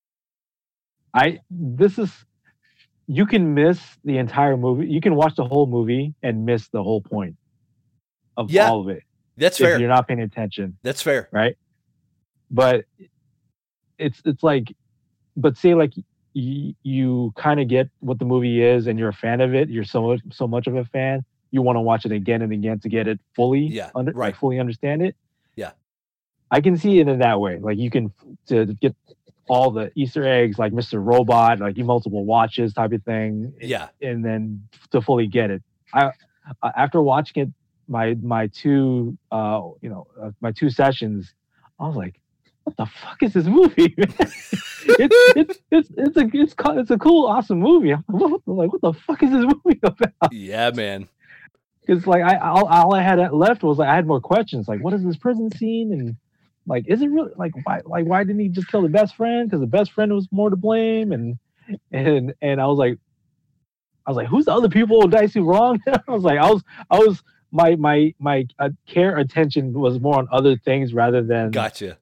I this is you can miss the entire movie. You can watch the whole movie and miss the whole point of Yeah. all of it That's if fair. you're not paying attention, That's fair. right? But it's it's like, but say like you, you kind of get what the movie is and you're a fan of it. You're so much so much of a fan. You want to watch it again and again to get it fully, Yeah, under, right. like fully understand it. Yeah. I can see it in that way. Like you can to get all the Easter eggs, like Mister Robot, like you multiple watches type of thing, Yeah. and then to fully get it. I uh, after watching it, my my two uh you know uh, my two sessions, I was like, what the fuck is this movie? Man? it's, it's it's it's a it's co- it's a cool awesome movie. I'm like, what, the- like what the fuck is this movie about? Yeah, man. Because like I all, all I had left was like I had more questions. Like what is this prison scene and like is it really like why like why didn't he just kill the best friend? Because the best friend was more to blame and and and I was like I was like who's the other people Dicey wrong? I was like I was I was my my my uh, care attention was more on other things rather than Gotcha.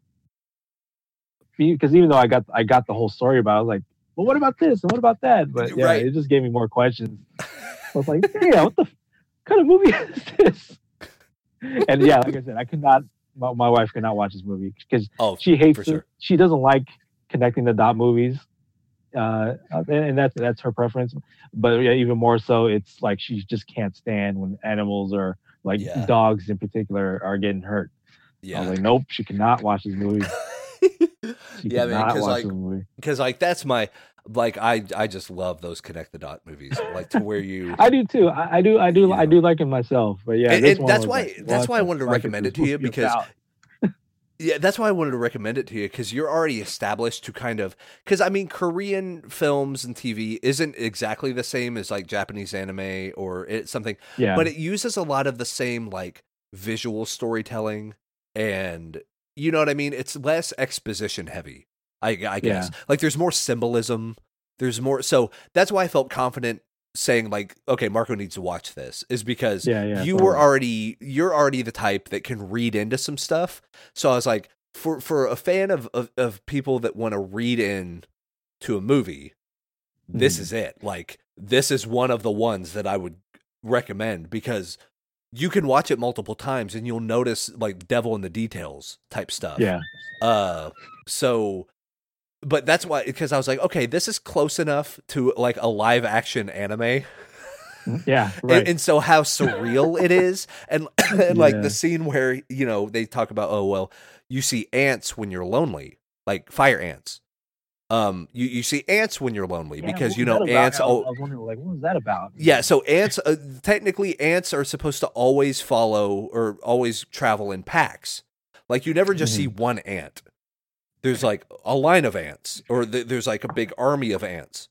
because even though I got I got the whole story about it, I was like well what about this and what about that? But yeah, Right. it just gave me more questions. I was like yeah what the f- kind of movie is this? And yeah, like I said, I could not. My, my wife could not watch this movie because Oh, she hates for it. sure. She doesn't like connecting the dot movies, uh, and, and that's that's her preference. But yeah, even more so, it's like she just can't stand when animals or like Yeah. dogs in particular are getting hurt. I Yeah. was like, nope, she cannot watch this movie. She Yeah, man, cannot 'cause, watch like, this movie. Because like that's my like I I just love those connect the dot movies. Like to where you I do too. I, I do. I do. You I know. do like it myself. But yeah, And- this and one that's was why- like, that's what why I the wanted to fuck is recommend this it to you movie because- about? Yeah, that's why I wanted to recommend it to you because you're already established to kind of because I mean Korean films and T V isn't exactly the same as like Japanese anime or it's something, yeah, but it uses a lot of the same like visual storytelling and you know what I mean. It's less exposition heavy, I, I guess. Like there's more symbolism. There's more, so that's why I felt confident saying like, okay, Marco needs to watch this is because yeah, yeah. you totally. were already you're already the type that can read into some stuff. So I was like, for for a fan of of, of people that want to read in to a movie, this Mm. is it. Like this is one of the ones that I would recommend because you can watch it multiple times and you'll notice like devil in the details type stuff. Yeah. Uh so but that's why because I was like, okay, this is close enough to like a live action anime. Yeah, and, right. and so how surreal it is, and and like Yeah. the scene where you know they talk about, oh well, you see ants when you're lonely, like fire ants. Um, you you see ants when you're lonely Yeah, because what you was know that about? ants. I was, Oh, I was wondering, like, what was that about? You yeah. know? So ants, uh, technically, ants are supposed to always follow or always travel in packs. Like you never just see Mhm. one ant. There's like a line of ants, or th- there's like a big army of ants.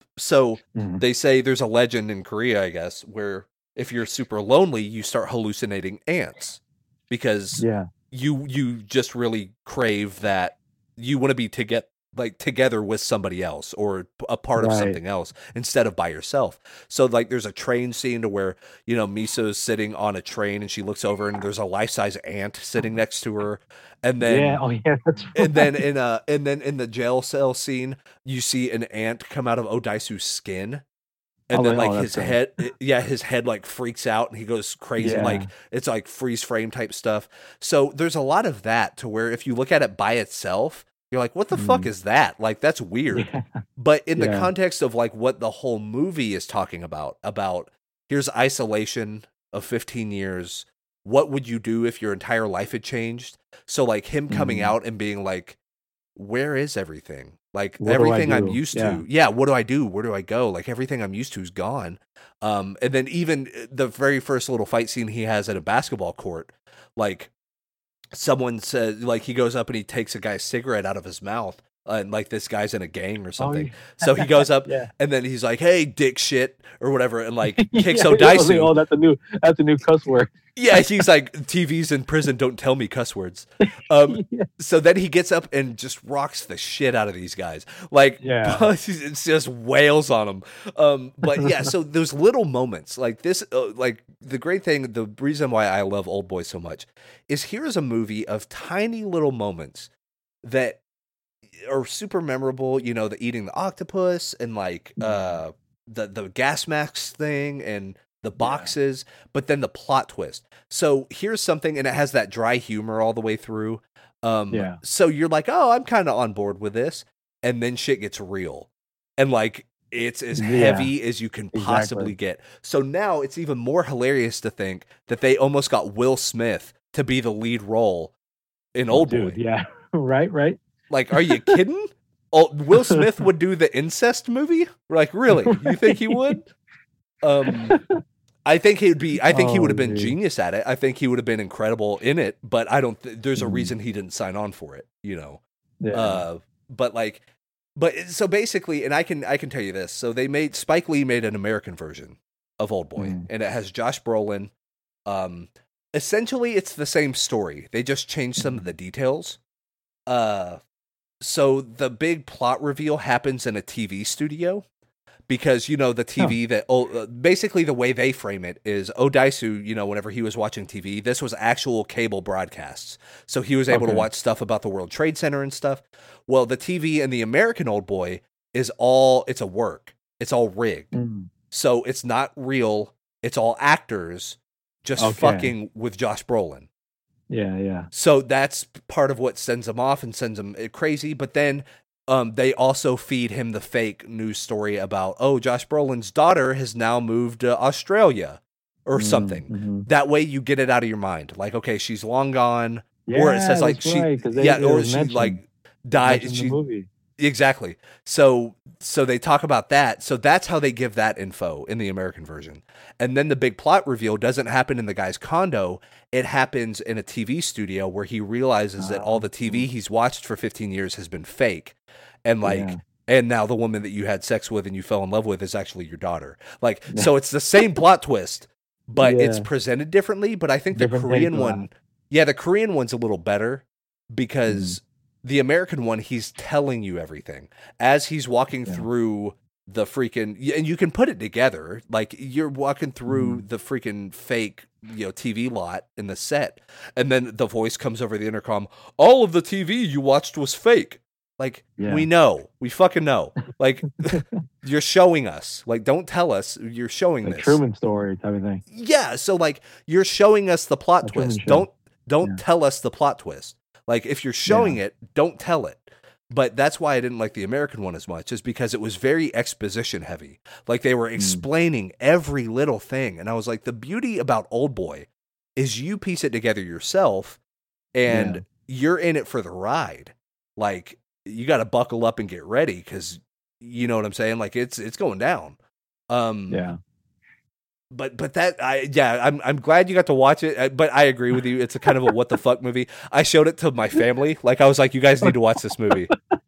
So Mhm. they say there's a legend in Korea, I guess, where if you're super lonely, you start hallucinating ants because Yeah. you you just really crave that you want to be to get like together with somebody else or a part of Right. something else instead of by yourself. So like there's a train scene to where, you know, Miso's sitting on a train and she looks over and there's a life-size ant sitting next to her. And Yeah. then Oh, yeah. That's and then right. in uh and then in the jail cell scene, you see an ant come out of Odaisu's skin. I And was then like, like oh, that's his great. head, yeah, his head like freaks out and he goes crazy. Yeah. Like it's like freeze frame type stuff. So there's a lot of that to where if you look at it by itself, you're like, what the fuck Mm. is that? Like that's weird. Yeah. But in the Yeah. context of like what the whole movie is talking about, about here's isolation of fifteen years. What would you do if your entire life had changed? So like him coming Mhm. out and being like, where is everything? Like What do I everything I'm do? used Yeah. to. Yeah, what do I do? Where do I go? Like everything I'm used to is gone. Um, and then even uh, the very first little fight scene he has at a basketball court, like someone said, like he goes up and he takes a guy's cigarette out of his mouth, uh, and like this guy's in a gang or Oh, something. yeah. So he goes up Yeah. and then he's like, "Hey, dick shit," or whatever, and like kicks Yeah, I was like, Odaisu. oh, that's a new, that's a new cuss word. Yeah, he's like, T Vs in prison don't tell me cuss words. Um, Yeah. so then he gets up and just rocks the shit out of these guys. Like, Yeah. it's just wails on them. Um, but yeah, so those little moments like this, uh, like the great thing, the reason why I love Old Boy so much is here's a movie of tiny little moments that are super memorable. You know, the eating the octopus and like uh, the the gas masks thing and the boxes, but then the plot twist. So here's something, and it has that dry humor all the way through. Um, Yeah. so you're like, oh, I'm kind of on board with this, and then shit gets real, and like it's as Yeah, heavy as you can possibly exactly. get. So now it's even more hilarious to think that they almost got Will Smith to be the lead role in Old Dude, Boy. yeah. Right, right. Like, are you kidding? Oh, Will Smith would do the incest movie? Like, really? You think he would? Um, I think he'd be. I think he would Oh, have been dude. genius at it. I think he would have been incredible in it. But I don't. Th- there's a Mhm. reason he didn't sign on for it. You know. Yeah. Uh, but like, but so basically, and I can I can tell you this. So they made Spike Lee made an American version of Old Boy, Mm. and it has Josh Brolin. Um, essentially, it's the same story. They just changed some of the details. Uh, so the big plot reveal happens in a T V studio. Because, you know, the T V that, oh, uh, basically the way they frame it is Odaisu, you know, whenever he was watching T V, this was actual cable broadcasts. So he was able Okay. to watch stuff about the World Trade Center and stuff. Well, the T V in the American Old Boy is all, it's a work. It's all rigged. Mm. So it's not real. It's all actors just Okay. fucking with Josh Brolin. Yeah, yeah. So that's part of what sends him off and sends him crazy. But then um, they also feed him the fake news story about, oh, Josh Brolin's daughter has now moved to Australia or Mm, something. mhm. That way you get it out of your mind. Like, okay, she's long gone. Yeah, or it says like that's she, right, 'cause they- yeah, it or was she mentioned- like died. mentioned in She, the movie. exactly. So, so they talk about that. So that's how they give that info in the American version. And then the big plot reveal doesn't happen in the guy's condo. It happens in a T V studio where he realizes that all the T V he's watched for fifteen years has been fake. And like, Yeah. and now the woman that you had sex with and you fell in love with is actually your daughter. Like, so it's the same plot twist, but it's Yeah. presented differently. But I think Different the take Korean on one, yeah, the Korean one's a little better because the American one, he's telling you everything as he's walking Yeah. through the freaking, and you can put it together. Like you're walking through Mhm. the freaking fake, you know, T V lot in the set. And then the voice comes over the intercom. All of the T V you watched was fake. Like, Yeah. we know, we fucking know. Like, you're showing us. Like, don't tell us. You're showing Like this. Truman Story type of thing. Yeah. So, like, you're showing us the plot A Truman twist. Show. Don't don't Yeah. tell us the plot twist. Like, if you're showing it, don't tell it. but that's why I didn't like the American one as much, is because it was very exposition heavy. Like they were explaining mm. every little thing. And I was like, the beauty about Oldboy is you piece it together yourself and yeah. you're in it for the ride. Like you got to buckle up and get ready because you know what I'm saying? Like it's, it's going down. Um, yeah. But but that I yeah I'm I'm glad you got to watch it. But I agree with you. It's a kind of a what the fuck movie. I showed it to my family. Like I was like, you guys need to watch this movie.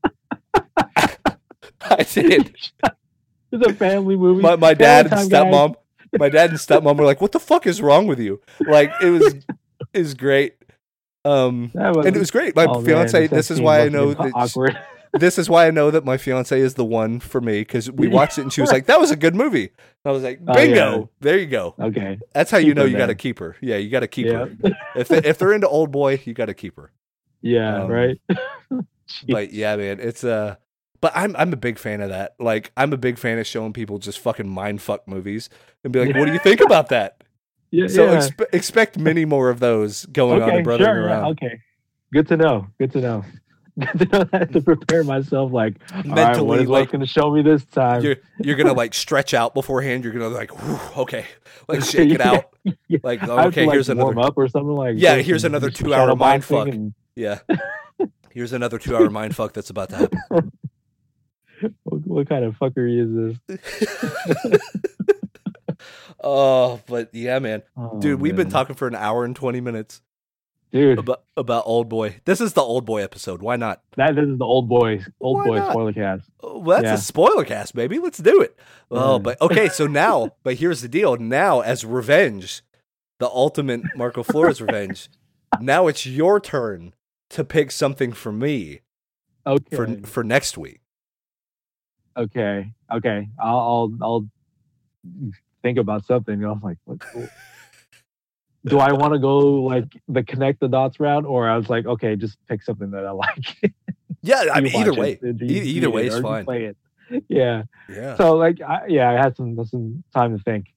I did. It's a family movie. My my dad and stepmom. My dad and stepmom were like, "What the fuck is wrong with you?" Like it was it was great. Um, was, and it was great. My oh, fiance. Man, this is why I know that. Awkward. She, this is why I know that my fiance is the one for me because we watched it and she was like, "That was a good movie." I was like, "Bingo! Oh, yeah. There you go." Okay, that's how keep you know you got to keep her. Yeah, you got to keep yeah. her. If they, if they're into Oldboy, you got to keep her. Yeah, um, right. But yeah, man, it's uh But I'm I'm a big fan of that. Like I'm a big fan of showing people just fucking mind fuck movies and be like, "What do you think about that?" Yeah. So yeah. expe- expect many more of those going okay, on in Brothering sure, Around. Yeah, okay, good to know. Good to know. Good to know. I have to prepare myself. Like, mentally, all right, what is like, going to show me this time? You're you're gonna like stretch out beforehand. You're gonna like, okay, like shake it out. Yeah. Like, oh, okay, to, here's like, another warm up or something like. Yeah, here's another two hour mind fuck. And... Yeah, here's another two hour mind fuck that's about to happen. What, what kind of fuckery is this? Oh, but yeah, man, oh, dude, we've man. been talking for an hour and twenty minutes. Dude, about about Oldboy. This is the Oldboy episode. Why not? That this is the old boy, old Why boy not? spoiler cast. Well, that's yeah. a spoiler cast, baby. Let's do it. Oh, mm. but okay. So now, but here's the deal. Now, as revenge, the ultimate Marco Flores revenge. Now it's your turn to pick something for me. Okay. For for next week. Okay. Okay. I'll I'll, I'll think about something. I was like, what? Do I want to go like the connect the dots route, or I was like, okay, just pick something that I like. Yeah, I mean, either way, it, either, either way is fine. Play it. Yeah, yeah. So like, I, yeah, I had some some time to think.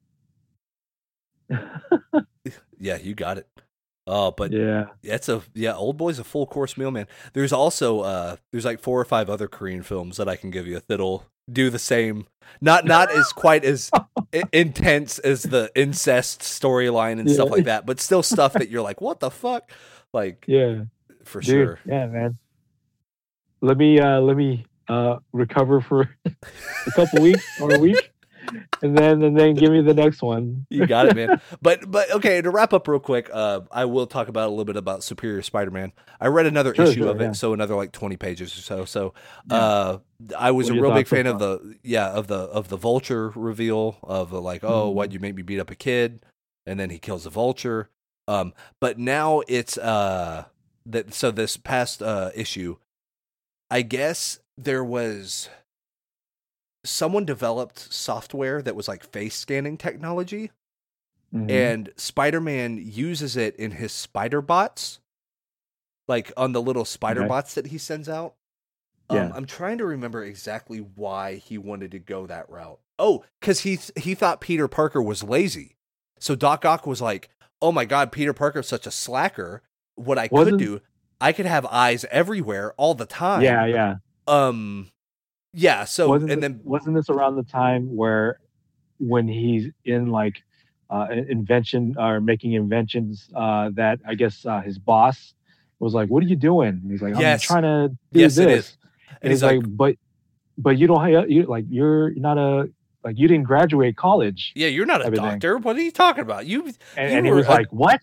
Yeah, you got it. Oh, but yeah, it's a yeah. Oldboy's a full course meal, man. There's also uh, there's like four or five other Korean films that I can give you that'll do the same. Not not as quite as I- intense as the incest storyline and yeah. stuff like that, but still stuff that you're like, what the fuck? Like, yeah, for Dude, sure. Yeah, man. Let me uh, let me uh, recover for a couple weeks or a week. And then, and then give me the next one. You got it, man. But, but okay. To wrap up real quick, uh, I will talk about a little bit about Superior Spider-Man. I read another sure, issue sure, of it, yeah. so another like twenty pages or so. So, uh, yeah. I was what a real big fan of the, yeah, of the of the Vulture reveal of the, like, oh, mm-hmm. why'd you make me beat up a kid? And then he kills the Vulture. Um, but now it's uh that so this past uh issue, I guess there was. Someone developed software that was like face scanning technology, mm-hmm. and Spider-Man uses it in his spider bots, like on the little spider okay. bots that he sends out. Yeah. Um, I'm trying to remember exactly why he wanted to go that route. Oh, because he he thought Peter Parker was lazy. So Doc Ock was like, "Oh my God, Peter Parker's such a slacker. What I Wasn't... could do, I could have eyes everywhere all the time." Yeah, yeah. Um. Yeah, so wasn't and this, then wasn't this around the time where when he's in like uh, invention or making inventions uh, that I guess uh, his boss was like, "What are you doing?" And he's like, "I'm yes. trying to do yes, this." It is. And, and he's, he's like, like, "But but you don't have you like you're not a like you didn't graduate college." Yeah, you're not a everything. doctor. What are you talking about? You and, you and he was a, like, "What?"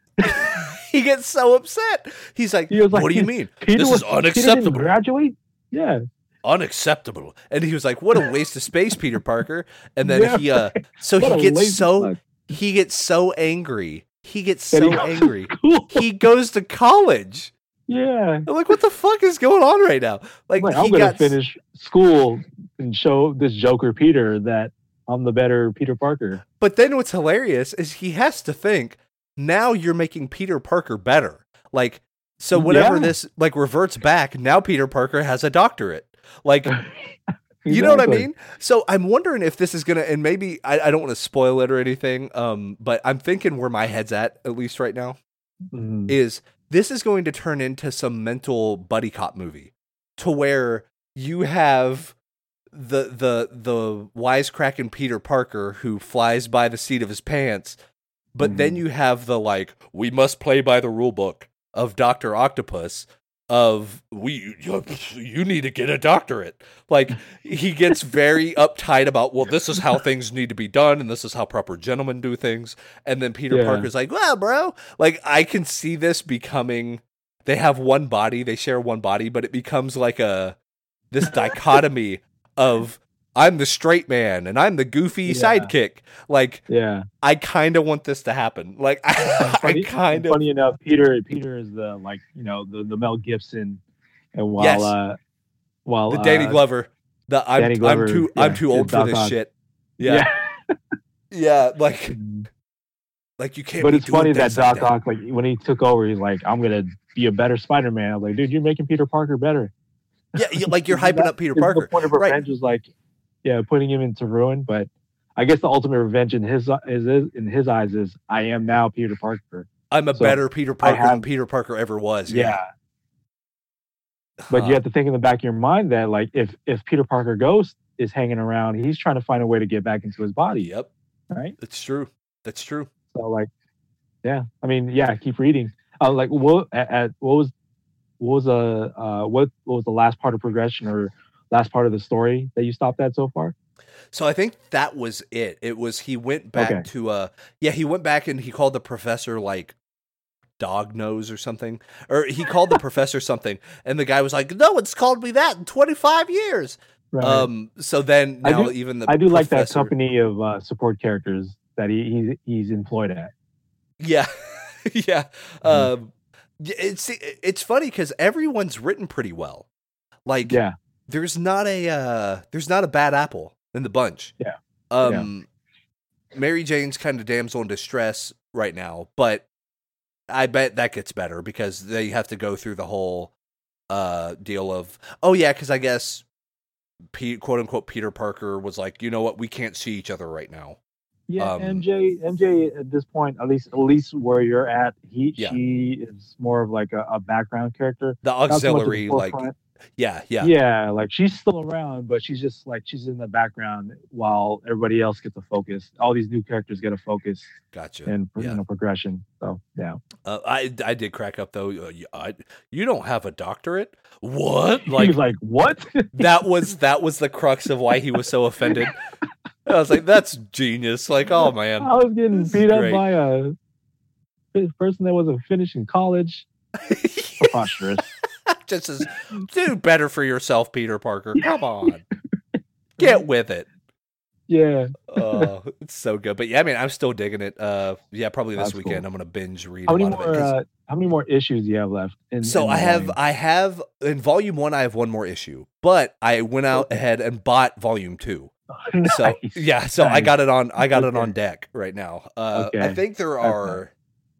He gets so upset. He's like, he was like "What do you mean? Peter this was, is unacceptable." Peter didn't graduate? Yeah. Unacceptable. And he was like, what a waste of space, Peter Parker. And then yeah, he uh so what he gets so fuck. he gets so angry. He gets so angry. He goes to college. Yeah. I'm like, what the fuck is going on right now? Like, like he I'm gonna got... finish school and show this Joker Peter that I'm the better Peter Parker. But then what's hilarious is he has to think, now you're making Peter Parker better. Like, so whenever yeah. this like reverts back, now Peter Parker has a doctorate. Like, exactly. You know what I mean? So I'm wondering if this is going to, and maybe I, I don't want to spoil it or anything, um, but I'm thinking where my head's at, at least right now, mm. is this is going to turn into some mental buddy cop movie. to where you have the the the wisecracking Peter Parker who flies by the seat of his pants, but Mhm. then you have the like we must play by the rule book of Doctor Octopus of we you, you need to get a doctorate. Like he gets very uptight about well this is how things need to be done and this is how proper gentlemen do things, and then Peter Yeah. Parker's like, well bro, like I can see this becoming they have one body, they share one body, but it becomes like a this dichotomy of I'm the straight man and I'm the goofy Yeah. sidekick. Like Yeah. I kind of want this to happen. Like I, Funny, I kind of funny enough, Peter Peter is the like you know the, the Mel Gibson, and while Yes. uh while the Danny uh, Glover. The I'm Danny Glover, I'm too yeah, I'm too is old for Doc this Ock. shit. Yeah. Yeah, like Mhm. like you can't But be it's doing funny that things like Doc Ock, like when he took over, he's like, I'm gonna be a better Spider-Man. I was like, dude, you're making Peter Parker better. Yeah, you, like you're Isn't hyping that- up Peter isn't Parker. The point of Right. revenge is like, yeah, putting him into ruin. But I guess the ultimate revenge in his is, is in his eyes is I am now Peter Parker. I'm a So, better Peter Parker have- than Peter Parker ever was. Yeah. Yeah. But Huh. you have to think in the back of your mind that like if if Peter Parker Ghost is hanging around, he's trying to find a way to get back into his body. Yep. Right. It's true. That's true. So like, yeah. I mean, yeah. Keep reading. Uh, like what at, at what was what was uh, uh what what was the last part of progression or last part of the story that you stopped at so far? So I think that was it. It was he went back Okay. to uh yeah, he went back and he called the professor like dog nose or something. Or he called the professor something and the guy was like, "No one's called me that in twenty-five years." Right. Um so then I now do- even the I do like that professor- company of uh, support characters that he he's, he's employed at. Yeah. Yeah. Mhm. Um y- it's it's funny cuz everyone's written pretty well. Like Yeah. there's not a uh there's not a bad apple in the bunch. Yeah. Um Mary Jane's kind of damsel in distress right now, but I bet that gets better because they have to go through the whole uh deal of oh yeah, cuz I guess Pete, quote unquote Peter Parker was like, "You know what? We can't see each other right now." Yeah, Um, M J M J at this point, at least at least where you're at, he Yeah. she is more of like a, a background character. The Not so much at the auxiliary like forefront. yeah, yeah. yeah, like she's still around, but she's just like she's in the background while everybody else gets a focus. All these new characters get a focus Gotcha. and Yeah. you know progression. So yeah, Uh, I I did crack up though. Uh, you, I, you don't have a doctorate? What? he Like was like, "What?" that was that was the crux of why he was so offended. I was like, that's genius. Like, oh man. I was getting This is beat up great. by a person that wasn't finishing college. Preposterous. Just as do better for yourself, Peter Parker. Come on. Get with it. Yeah. Oh, it's so good. But yeah, I mean, I'm still digging it. Uh yeah, probably this That's cool. weekend I'm gonna binge read How a many lot more? of it. 'cause- Uh, how many more issues do you have left? In, So in the I have volume? I have in volume one I have one more issue, but I went out Okay. ahead and bought volume two. Nice. So yeah, so I Nice. got it on I got it Okay. on deck right now. Uh I Okay. think there That's are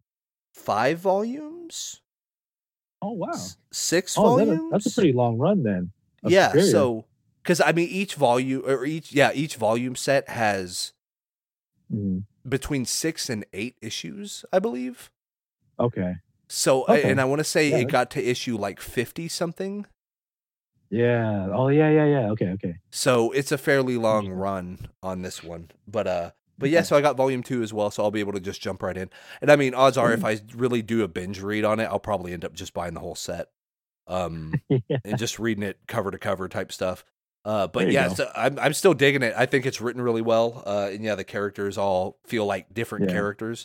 five volumes, Oh wow. S- six Oh, that- volumes. that's a pretty long run then. of yeah. Superior. So because I mean each volume or each yeah each volume set has Mhm. between six and eight issues, I believe. Okay. So I- Okay. and I want to say Yeah. it got to issue like fifty something. Yeah. Oh yeah, yeah, yeah. Okay, okay. So it's a fairly long Interesting. run on this one. But uh but yeah, Okay. so I got volume two as well, so I'll be able to just jump right in. And I mean, odds are if Cool. I really do a binge read on it, I'll probably end up just buying the whole set. Um yeah. and just reading it cover to cover type stuff. Uh but There you yeah, go. so I'm I'm still digging it. I think it's written really well. Uh and yeah, the characters all feel like different Yeah. characters.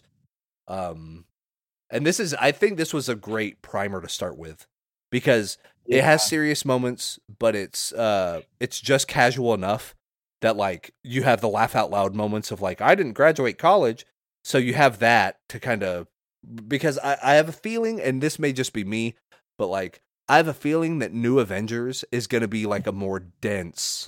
Um and this is I think this was a great primer to start with because it Yeah. has serious moments, but it's uh it's just casual enough that like you have the laugh out loud moments of like I didn't graduate college, so you have that to kind of because I, I have a feeling, and this may just be me, but like I have a feeling that New Avengers is going to be like a more dense,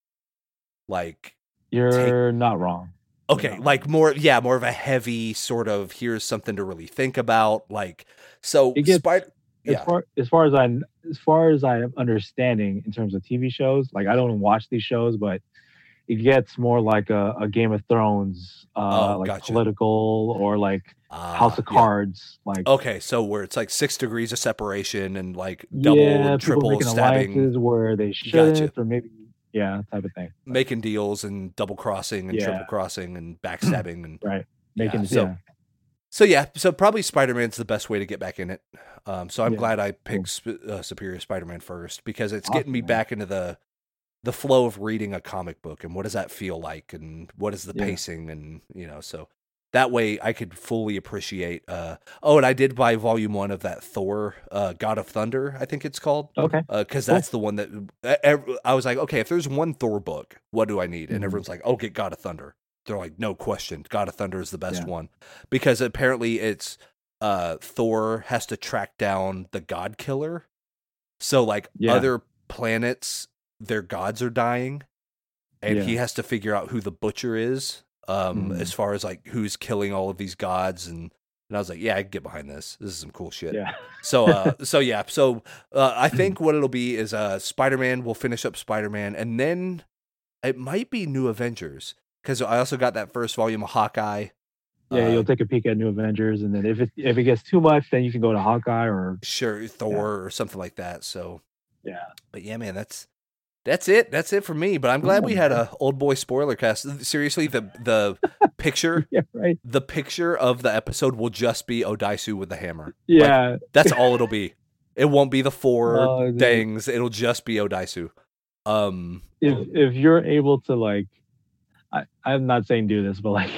like You're not wrong. okay, Yeah. like more yeah, more of a heavy sort of here's something to really think about, like so. It gets- Spider- As yeah, far as far as I as far as I am understanding in terms of T V shows, like I don't watch these shows, but it gets more like a, a Game of Thrones, uh, Oh, like gotcha. political or like House Ah, of yeah. Cards, like Okay, so where it's like six degrees of separation and like double yeah, and people triple making stabbing. alliances where they Gotcha. shouldn't, or maybe yeah, type of thing. Like, Making deals and double crossing and yeah, triple crossing and backstabbing and right, yeah. making So yeah, so yeah, so probably Spider-Man's the best way to get back in it. Um, so I'm yeah, glad I cool. picked Sp- uh, Superior Spider-Man first because it's getting Awesome, me man. back into the the flow of reading a comic book and what does that feel like and what is the Yeah. pacing and you know so that way I could fully appreciate. Uh, oh, and I did buy volume one of that Thor, uh, God of Thunder, I think it's called, Okay, because cool. that's the one that uh, ev- I was like, okay, if there's one Thor book, what do I need? And Mhm. everyone's like, oh, get God of Thunder. They're like, no question, God of Thunder is the best Yeah. one because apparently it's uh, Thor has to track down the God Killer. So like Yeah. other planets, their gods are dying, and Yeah. he has to figure out who the butcher is. Um, Mhm. as far as like who's killing all of these gods, and and I was like, yeah, I can get behind this. This is some cool shit. Yeah. So, uh, so yeah, so uh, I think what it'll be is uh, Spider-Man. We'll finish up Spider-Man, and then it might be New Avengers because I also got that first volume of Hawkeye. Yeah, Uh, you'll take a peek at New Avengers, and then if it if it gets too much, then you can go to Hawkeye or sure, Thor or something like that. So, yeah. but yeah, man, that's that's it. That's it for me. But I'm glad we had a old boy spoiler cast. Seriously, the the picture, Yeah, right. the picture of the episode will just be Odaisu with the hammer. Yeah, That's all it'll be. It won't be the four Oh, dude. dangs. It'll just be Odaisu. Um, if if you're able to like, I I'm not saying do this, but like,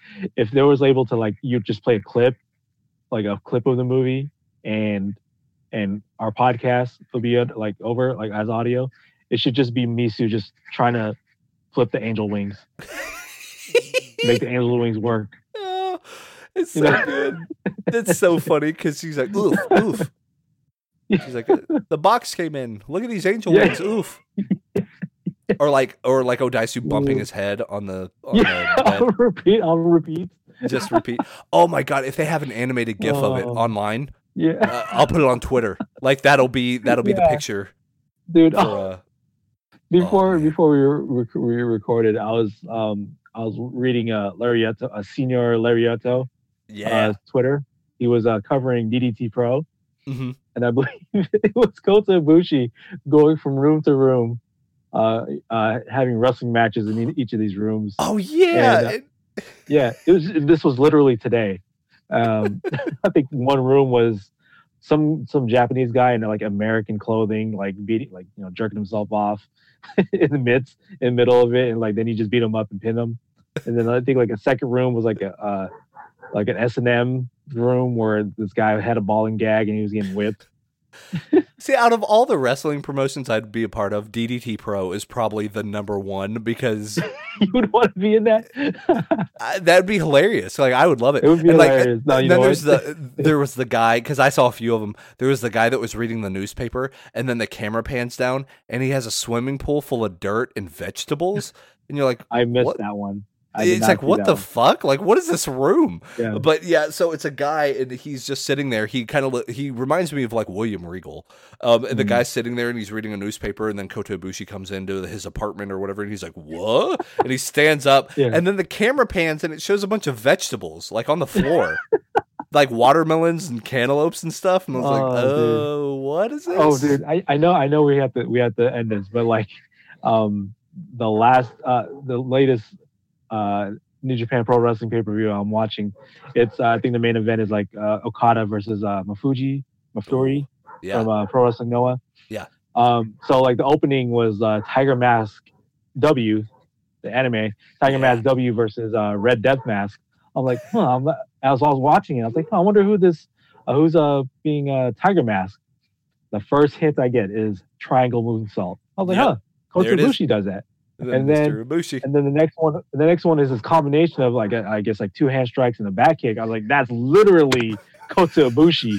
if there was able to like, you just play a clip, like a clip of the movie, and and our podcast will be uh, like over like as audio. It should just be Misu just trying to flip the angel wings, make the angel wings work. oh, it's You so know? good. That's so funny because she's like, oof, oof. She's like, the box came in. Look at these angel Yeah. wings. Oof. Or like, or like Odaisu bumping his head on the on Yeah, the I'll bed. repeat. I'll repeat. Just repeat. Oh my god! If they have an animated GIF of it Oh. online, Yeah, uh, I'll put it on Twitter. Like that'll be that'll be the Yeah. picture dude. for. oh, Uh, before man. before we were, rec- we recorded, I was um I was reading uh Lariato, uh, Senior Lariato, yeah. uh, Twitter. He was uh, covering D D T Pro, hmm and I believe it was Kota Ibushi going from room to room, uh, uh, having wrestling matches in e- each of these rooms. Oh yeah. And, uh, It- Yeah, it was. This was literally today. Um, I think one room was some some Japanese guy in like American clothing, like beating, like you know, jerking himself off in the midst, in the middle of it, and like then he just beat him up and pinned him. And then I think like a second room was like a uh, like an S and M room where this guy had a ball and gag and he was getting whipped. See, out of all the wrestling promotions I'd be a part of, D D T Pro is probably the number one because You would want to be in that. I, that'd be hilarious. Like I would love it. It would be And, like, hilarious. No, and you then know there's what? the there was the guy because I saw a few of them. There was the guy that was reading the newspaper, and then the camera pans down, and he has a swimming pool full of dirt and vegetables, and you're like, I missed what? that one. I did It's not like see what that the one. fuck? Like what is this room? Yeah. But yeah, so it's a guy and he's just sitting there. He kind of he reminds me of like William Regal. Um, and the Mhm. guy's sitting there and he's reading a newspaper, and then Kota Ibushi comes into his apartment or whatever, and he's like, "What?" And he stands up, Yeah. and then the camera pans and it shows a bunch of vegetables like on the floor, like watermelons and cantaloupes and stuff. And I was like, Oh, dude. "Oh, what is this?" Oh, dude, I, I know I know we have to we have to end this, but like, um, the last uh the latest uh New Japan Pro Wrestling pay per view I'm watching, it's uh, I think the main event is like uh, Okada versus uh Mafuji Mafuri yeah, from uh, Pro Wrestling Noah. Yeah. Um. So like the opening was uh, Tiger Mask W, the anime Tiger Yeah. Mask W versus uh, Red Death Mask. I'm like, huh. I'm, as I was watching it, I was like, huh, I wonder who this uh, who's uh being uh Tiger Mask. The first hint I get is triangle moonsault. I was like, Yep. huh, Kota There it is. Ibushi does that. and and Mister Ibushi. And then the next one, the next one is this combination of like I guess like two hand strikes and a back kick. I was like, that's literally Kota Ibushi.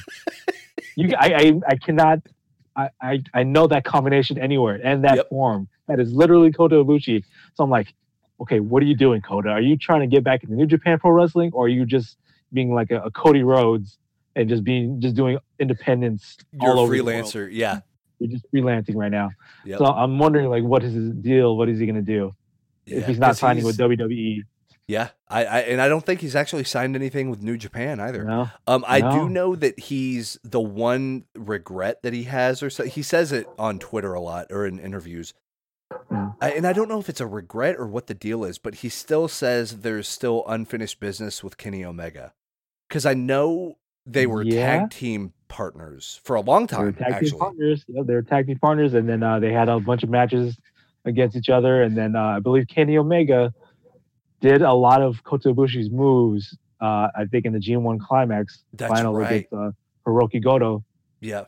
You, I, I, I cannot. I, I, I know that combination anywhere and that Yep. form. That is literally Kota Ibushi. So I'm like, okay, what are you doing, Kota? Are you trying to get back into New Japan Pro Wrestling, or are you just being like a, a Cody Rhodes and just being just doing independence You're all a over the world? freelancer. Yeah. You're just freelancing right now. Yep. So I'm wondering, like, what is his deal? What is he gonna do? Yeah, if he's not 'cause signing he's- with W W E. Yeah, I, I and I don't think he's actually signed anything with New Japan either. No, Um, I no. do know that he's the one regret that he has, or so he says it on Twitter a lot or in interviews. Mm. I, and I don't know if it's a regret or what the deal is, but he still says there's still unfinished business with Kenny Omega, because I know they were Yeah. tag team partners for a long They were time. tag team Actually, partners. Yeah, they were tag team partners, and then uh, they had a bunch of matches against each other. And then uh, I believe Kenny Omega did a lot of Kota Ibushi's moves. Uh, I think in the G one Climax That's final right. against uh, Hiroki Goto. yeah.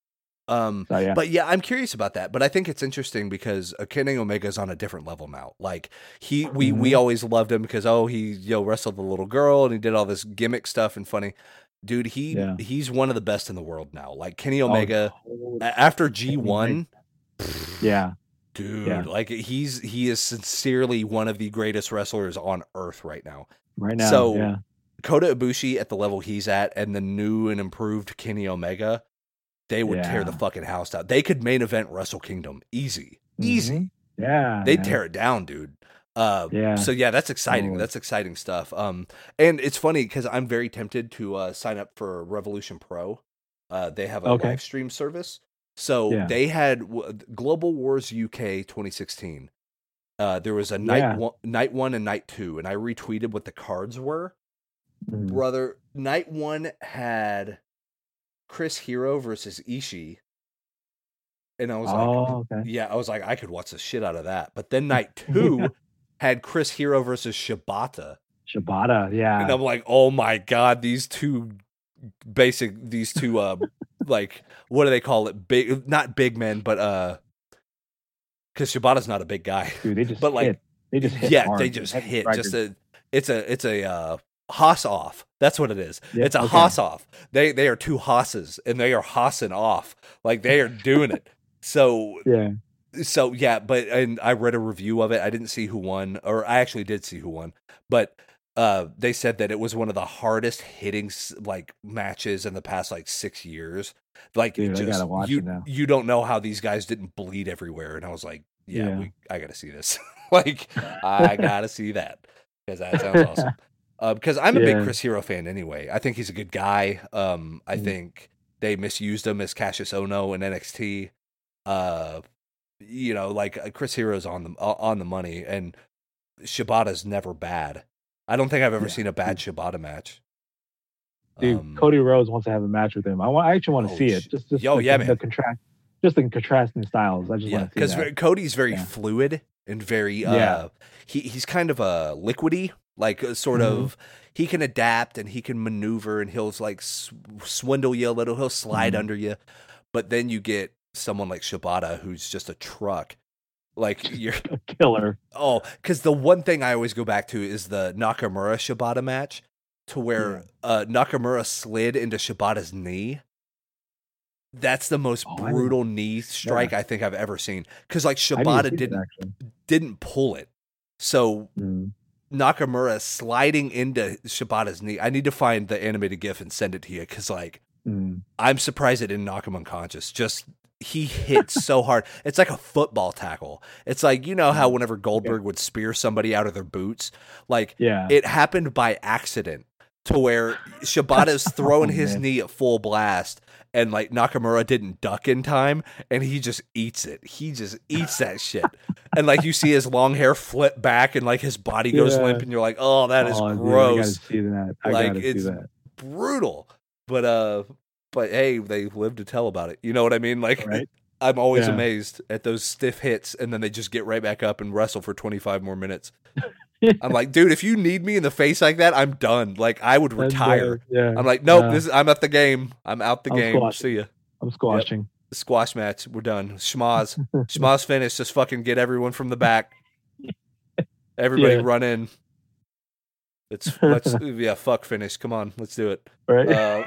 Um, So yeah, But yeah, I'm curious about that. But I think it's interesting because uh, Kenny Omega's on a different level now. Like he, we, we Mhm. always loved him because oh, he you know wrestled a little girl and he did all this gimmick stuff and funny. Dude, he Yeah. he's one of the best in the world now. Like Kenny Oh, Omega totally. a- after G one, yeah, dude, Yeah. like he's he is sincerely one of the greatest wrestlers on earth right now. right now. So- yeah, Kota Ibushi at the level he's at and the new and improved Kenny Omega, they would tear the Yeah. fucking house down. They could main event Wrestle Kingdom easy, easy. Mhm. yeah, They'd man. tear it down, dude. Uh, Yeah. So yeah, that's exciting. Totally. That's exciting stuff. Um, and it's funny because I'm very tempted to uh, sign up for Revolution Pro. Uh, they have a Okay. live stream service. So Yeah. they had w- Global Wars U K twenty sixteen. Uh, there was a night Yeah. one, night one and night two, and I retweeted what the cards were. Mhm. Brother, night one had Chris Hero versus Ishii. And I was like, Oh, okay. yeah, I was like, I could watch the shit out of that. But then night two had Chris Hero versus Shibata. Shibata, yeah. And I'm like, oh my God, these two basic, these two, uh, like, what do they call it? Big, not big men, but, uh, because Shibata's not a big guy. Dude, they just but, like, hit. They just hit yeah, hard. they just Heavy hit. strikers. Just a, it's a, it's a, uh, Haas off. That's what it is. Yeah, it's a okay. Haas off. They, they are two Haas's and they are Haassing off. Like, they are doing it. So, Yeah. so yeah, but and I read a review of it. I didn't see who won, or I actually did see who won, but uh, they said that it was one of the hardest hitting s- like matches in the past like six years. Like, Dude, I just gotta watch you, it now. you don't know how these guys didn't bleed everywhere. And I was like, yeah, Yeah. We, I gotta see this. Like, I gotta see that because that sounds awesome. Uh, because I'm a big Yeah. Chris Hero fan anyway. I think he's a good guy. Um, I Mhm. think they misused him as Cassius Ono in N X T. Uh, you know, like uh, Chris Hero's on the uh, on the money, and Shibata's never bad. I don't think I've ever Yeah. seen a bad Shibata match. Dude, Um, Cody Rhodes wants to have a match with him. I want. I actually want to Oh, see it. sh- Just, just Yo, the, yeah, the, man. contrast, just the contrasting styles. I just yeah, want to see because that. Cody's very Yeah. fluid and very uh, Yeah. he he's kind of a liquidy, like uh, sort Mhm. of. He can adapt and he can maneuver and he'll like sw- swindle you a little. He'll slide Mhm. under you, but then you get someone like Shibata who's just a truck. Like you're A killer. oh, because the one thing I always go back to is the Nakamura Shibata match, to where Yeah. uh, Nakamura slid into Shibata's knee. That's the most Oh, I didn't- brutal knee strike I think I've ever seen. Because like I didn't Shibata see that, didn't actually. didn't pull it, so Mm. Nakamura sliding into Shibata's knee. I need to find the animated GIF and send it to you because like Mm. I'm surprised it didn't knock him unconscious. Just he hit so hard. It's like a football tackle. It's like, you know how whenever Goldberg would spear somebody out of their boots, like Yeah. it happened by accident to where Shibata's throwing Oh, his man. knee at full blast and like Nakamura didn't duck in time and he just eats it. He just eats that shit. And like you see his long hair flip back and like his body goes Yeah. limp and you're like, oh, that is Oh, dude, I gross. gotta see that. I Like, gotta it's see that. Brutal. But uh but hey, they live to tell about it. You know what I mean? Like Right? I'm always Yeah. amazed at those stiff hits and then they just get right back up and wrestle for twenty-five more minutes. I'm like, dude, if you need me in the face like that, I'm done. Like I would And, uh, retire. yeah. I'm like, nope, Yeah. this is, I'm at the game. I'm out the I'm game. squashing. See ya. I'm squashing. Squash match. We're done. Schmaz. Schmaz finish. Just fucking get everyone from the back. Everybody Yeah. run in. It's let's yeah, fuck finish. Come on, let's do it. Right? Uh,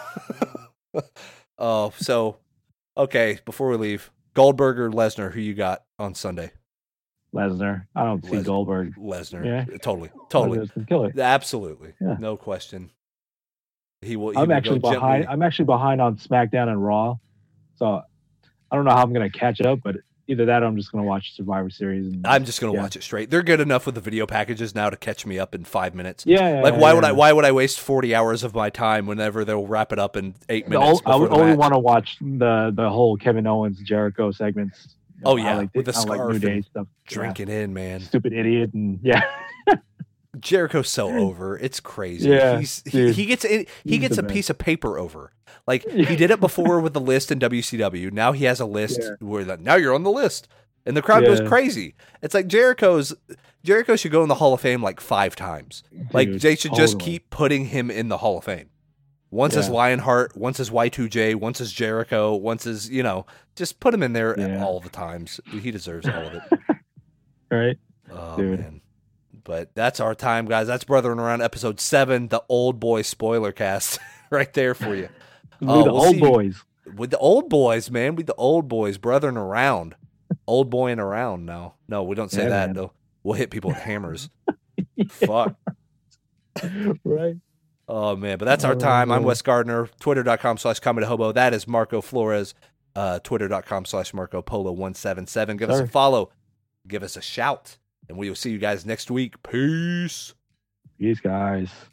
oh, so okay, before we leave, Goldberg or Lesnar, who you got on Sunday? Lesnar. I don't see Lesnar. Goldberg. Lesnar. Yeah. Totally. Totally. Lesnar's the killer. Absolutely. Yeah. No question. He will he I'm will actually go behind. gently- I'm actually behind on SmackDown and Raw, so I don't know how I'm gonna catch up. But either that or I'm just gonna watch Survivor Series. And, I'm just gonna yeah. watch it straight. They're good enough with the video packages now to catch me up in five minutes. Yeah, yeah like why yeah, would yeah. I? Why would I waste forty hours of my time whenever they'll wrap it up in eight The minutes? ol- I would before the only match? want to watch the the whole Kevin Owens Jericho segments. You know, Oh yeah, I like with the I like scarf New Day and stuff. drinking in, man. Yeah. Stupid idiot, and yeah, Jericho's so over. It's crazy. Yeah, he's he, dude. he gets in, he He's gets the a best. piece of paper over. Like he did it before with the list in W C W. Now he has a list Yeah. where that now you're on the list, and the crowd goes Yeah. crazy. It's like Jericho's Jericho should go in the Hall of Fame like five times. Like Dude, they should just totally. keep putting him in the Hall of Fame. Once as Yeah. Lionheart, once as Y two J, once as Jericho, once as you know, just put him in there Yeah. all the times. He deserves all of it. right? Oh Dude. man. But that's our time, guys. That's Brothering Around episode seven, the old boy spoiler cast right there for you. We Oh, the we'll old see. boys. With the old boys, man. With the old boys, Brothering Around. Old boying around now. No, we don't say Yeah, that man. though. We'll hit people with hammers. Fuck. Right. Oh man, but that's our time. I'm Oh. Wes Gardner, twitter.com slash comedy hobo. That is Marco Flores, uh, twitter.com slash Marco Polo one seven seven. Give us a Sorry. follow. Give us a shout. And we will see you guys next week. Peace. Peace, guys.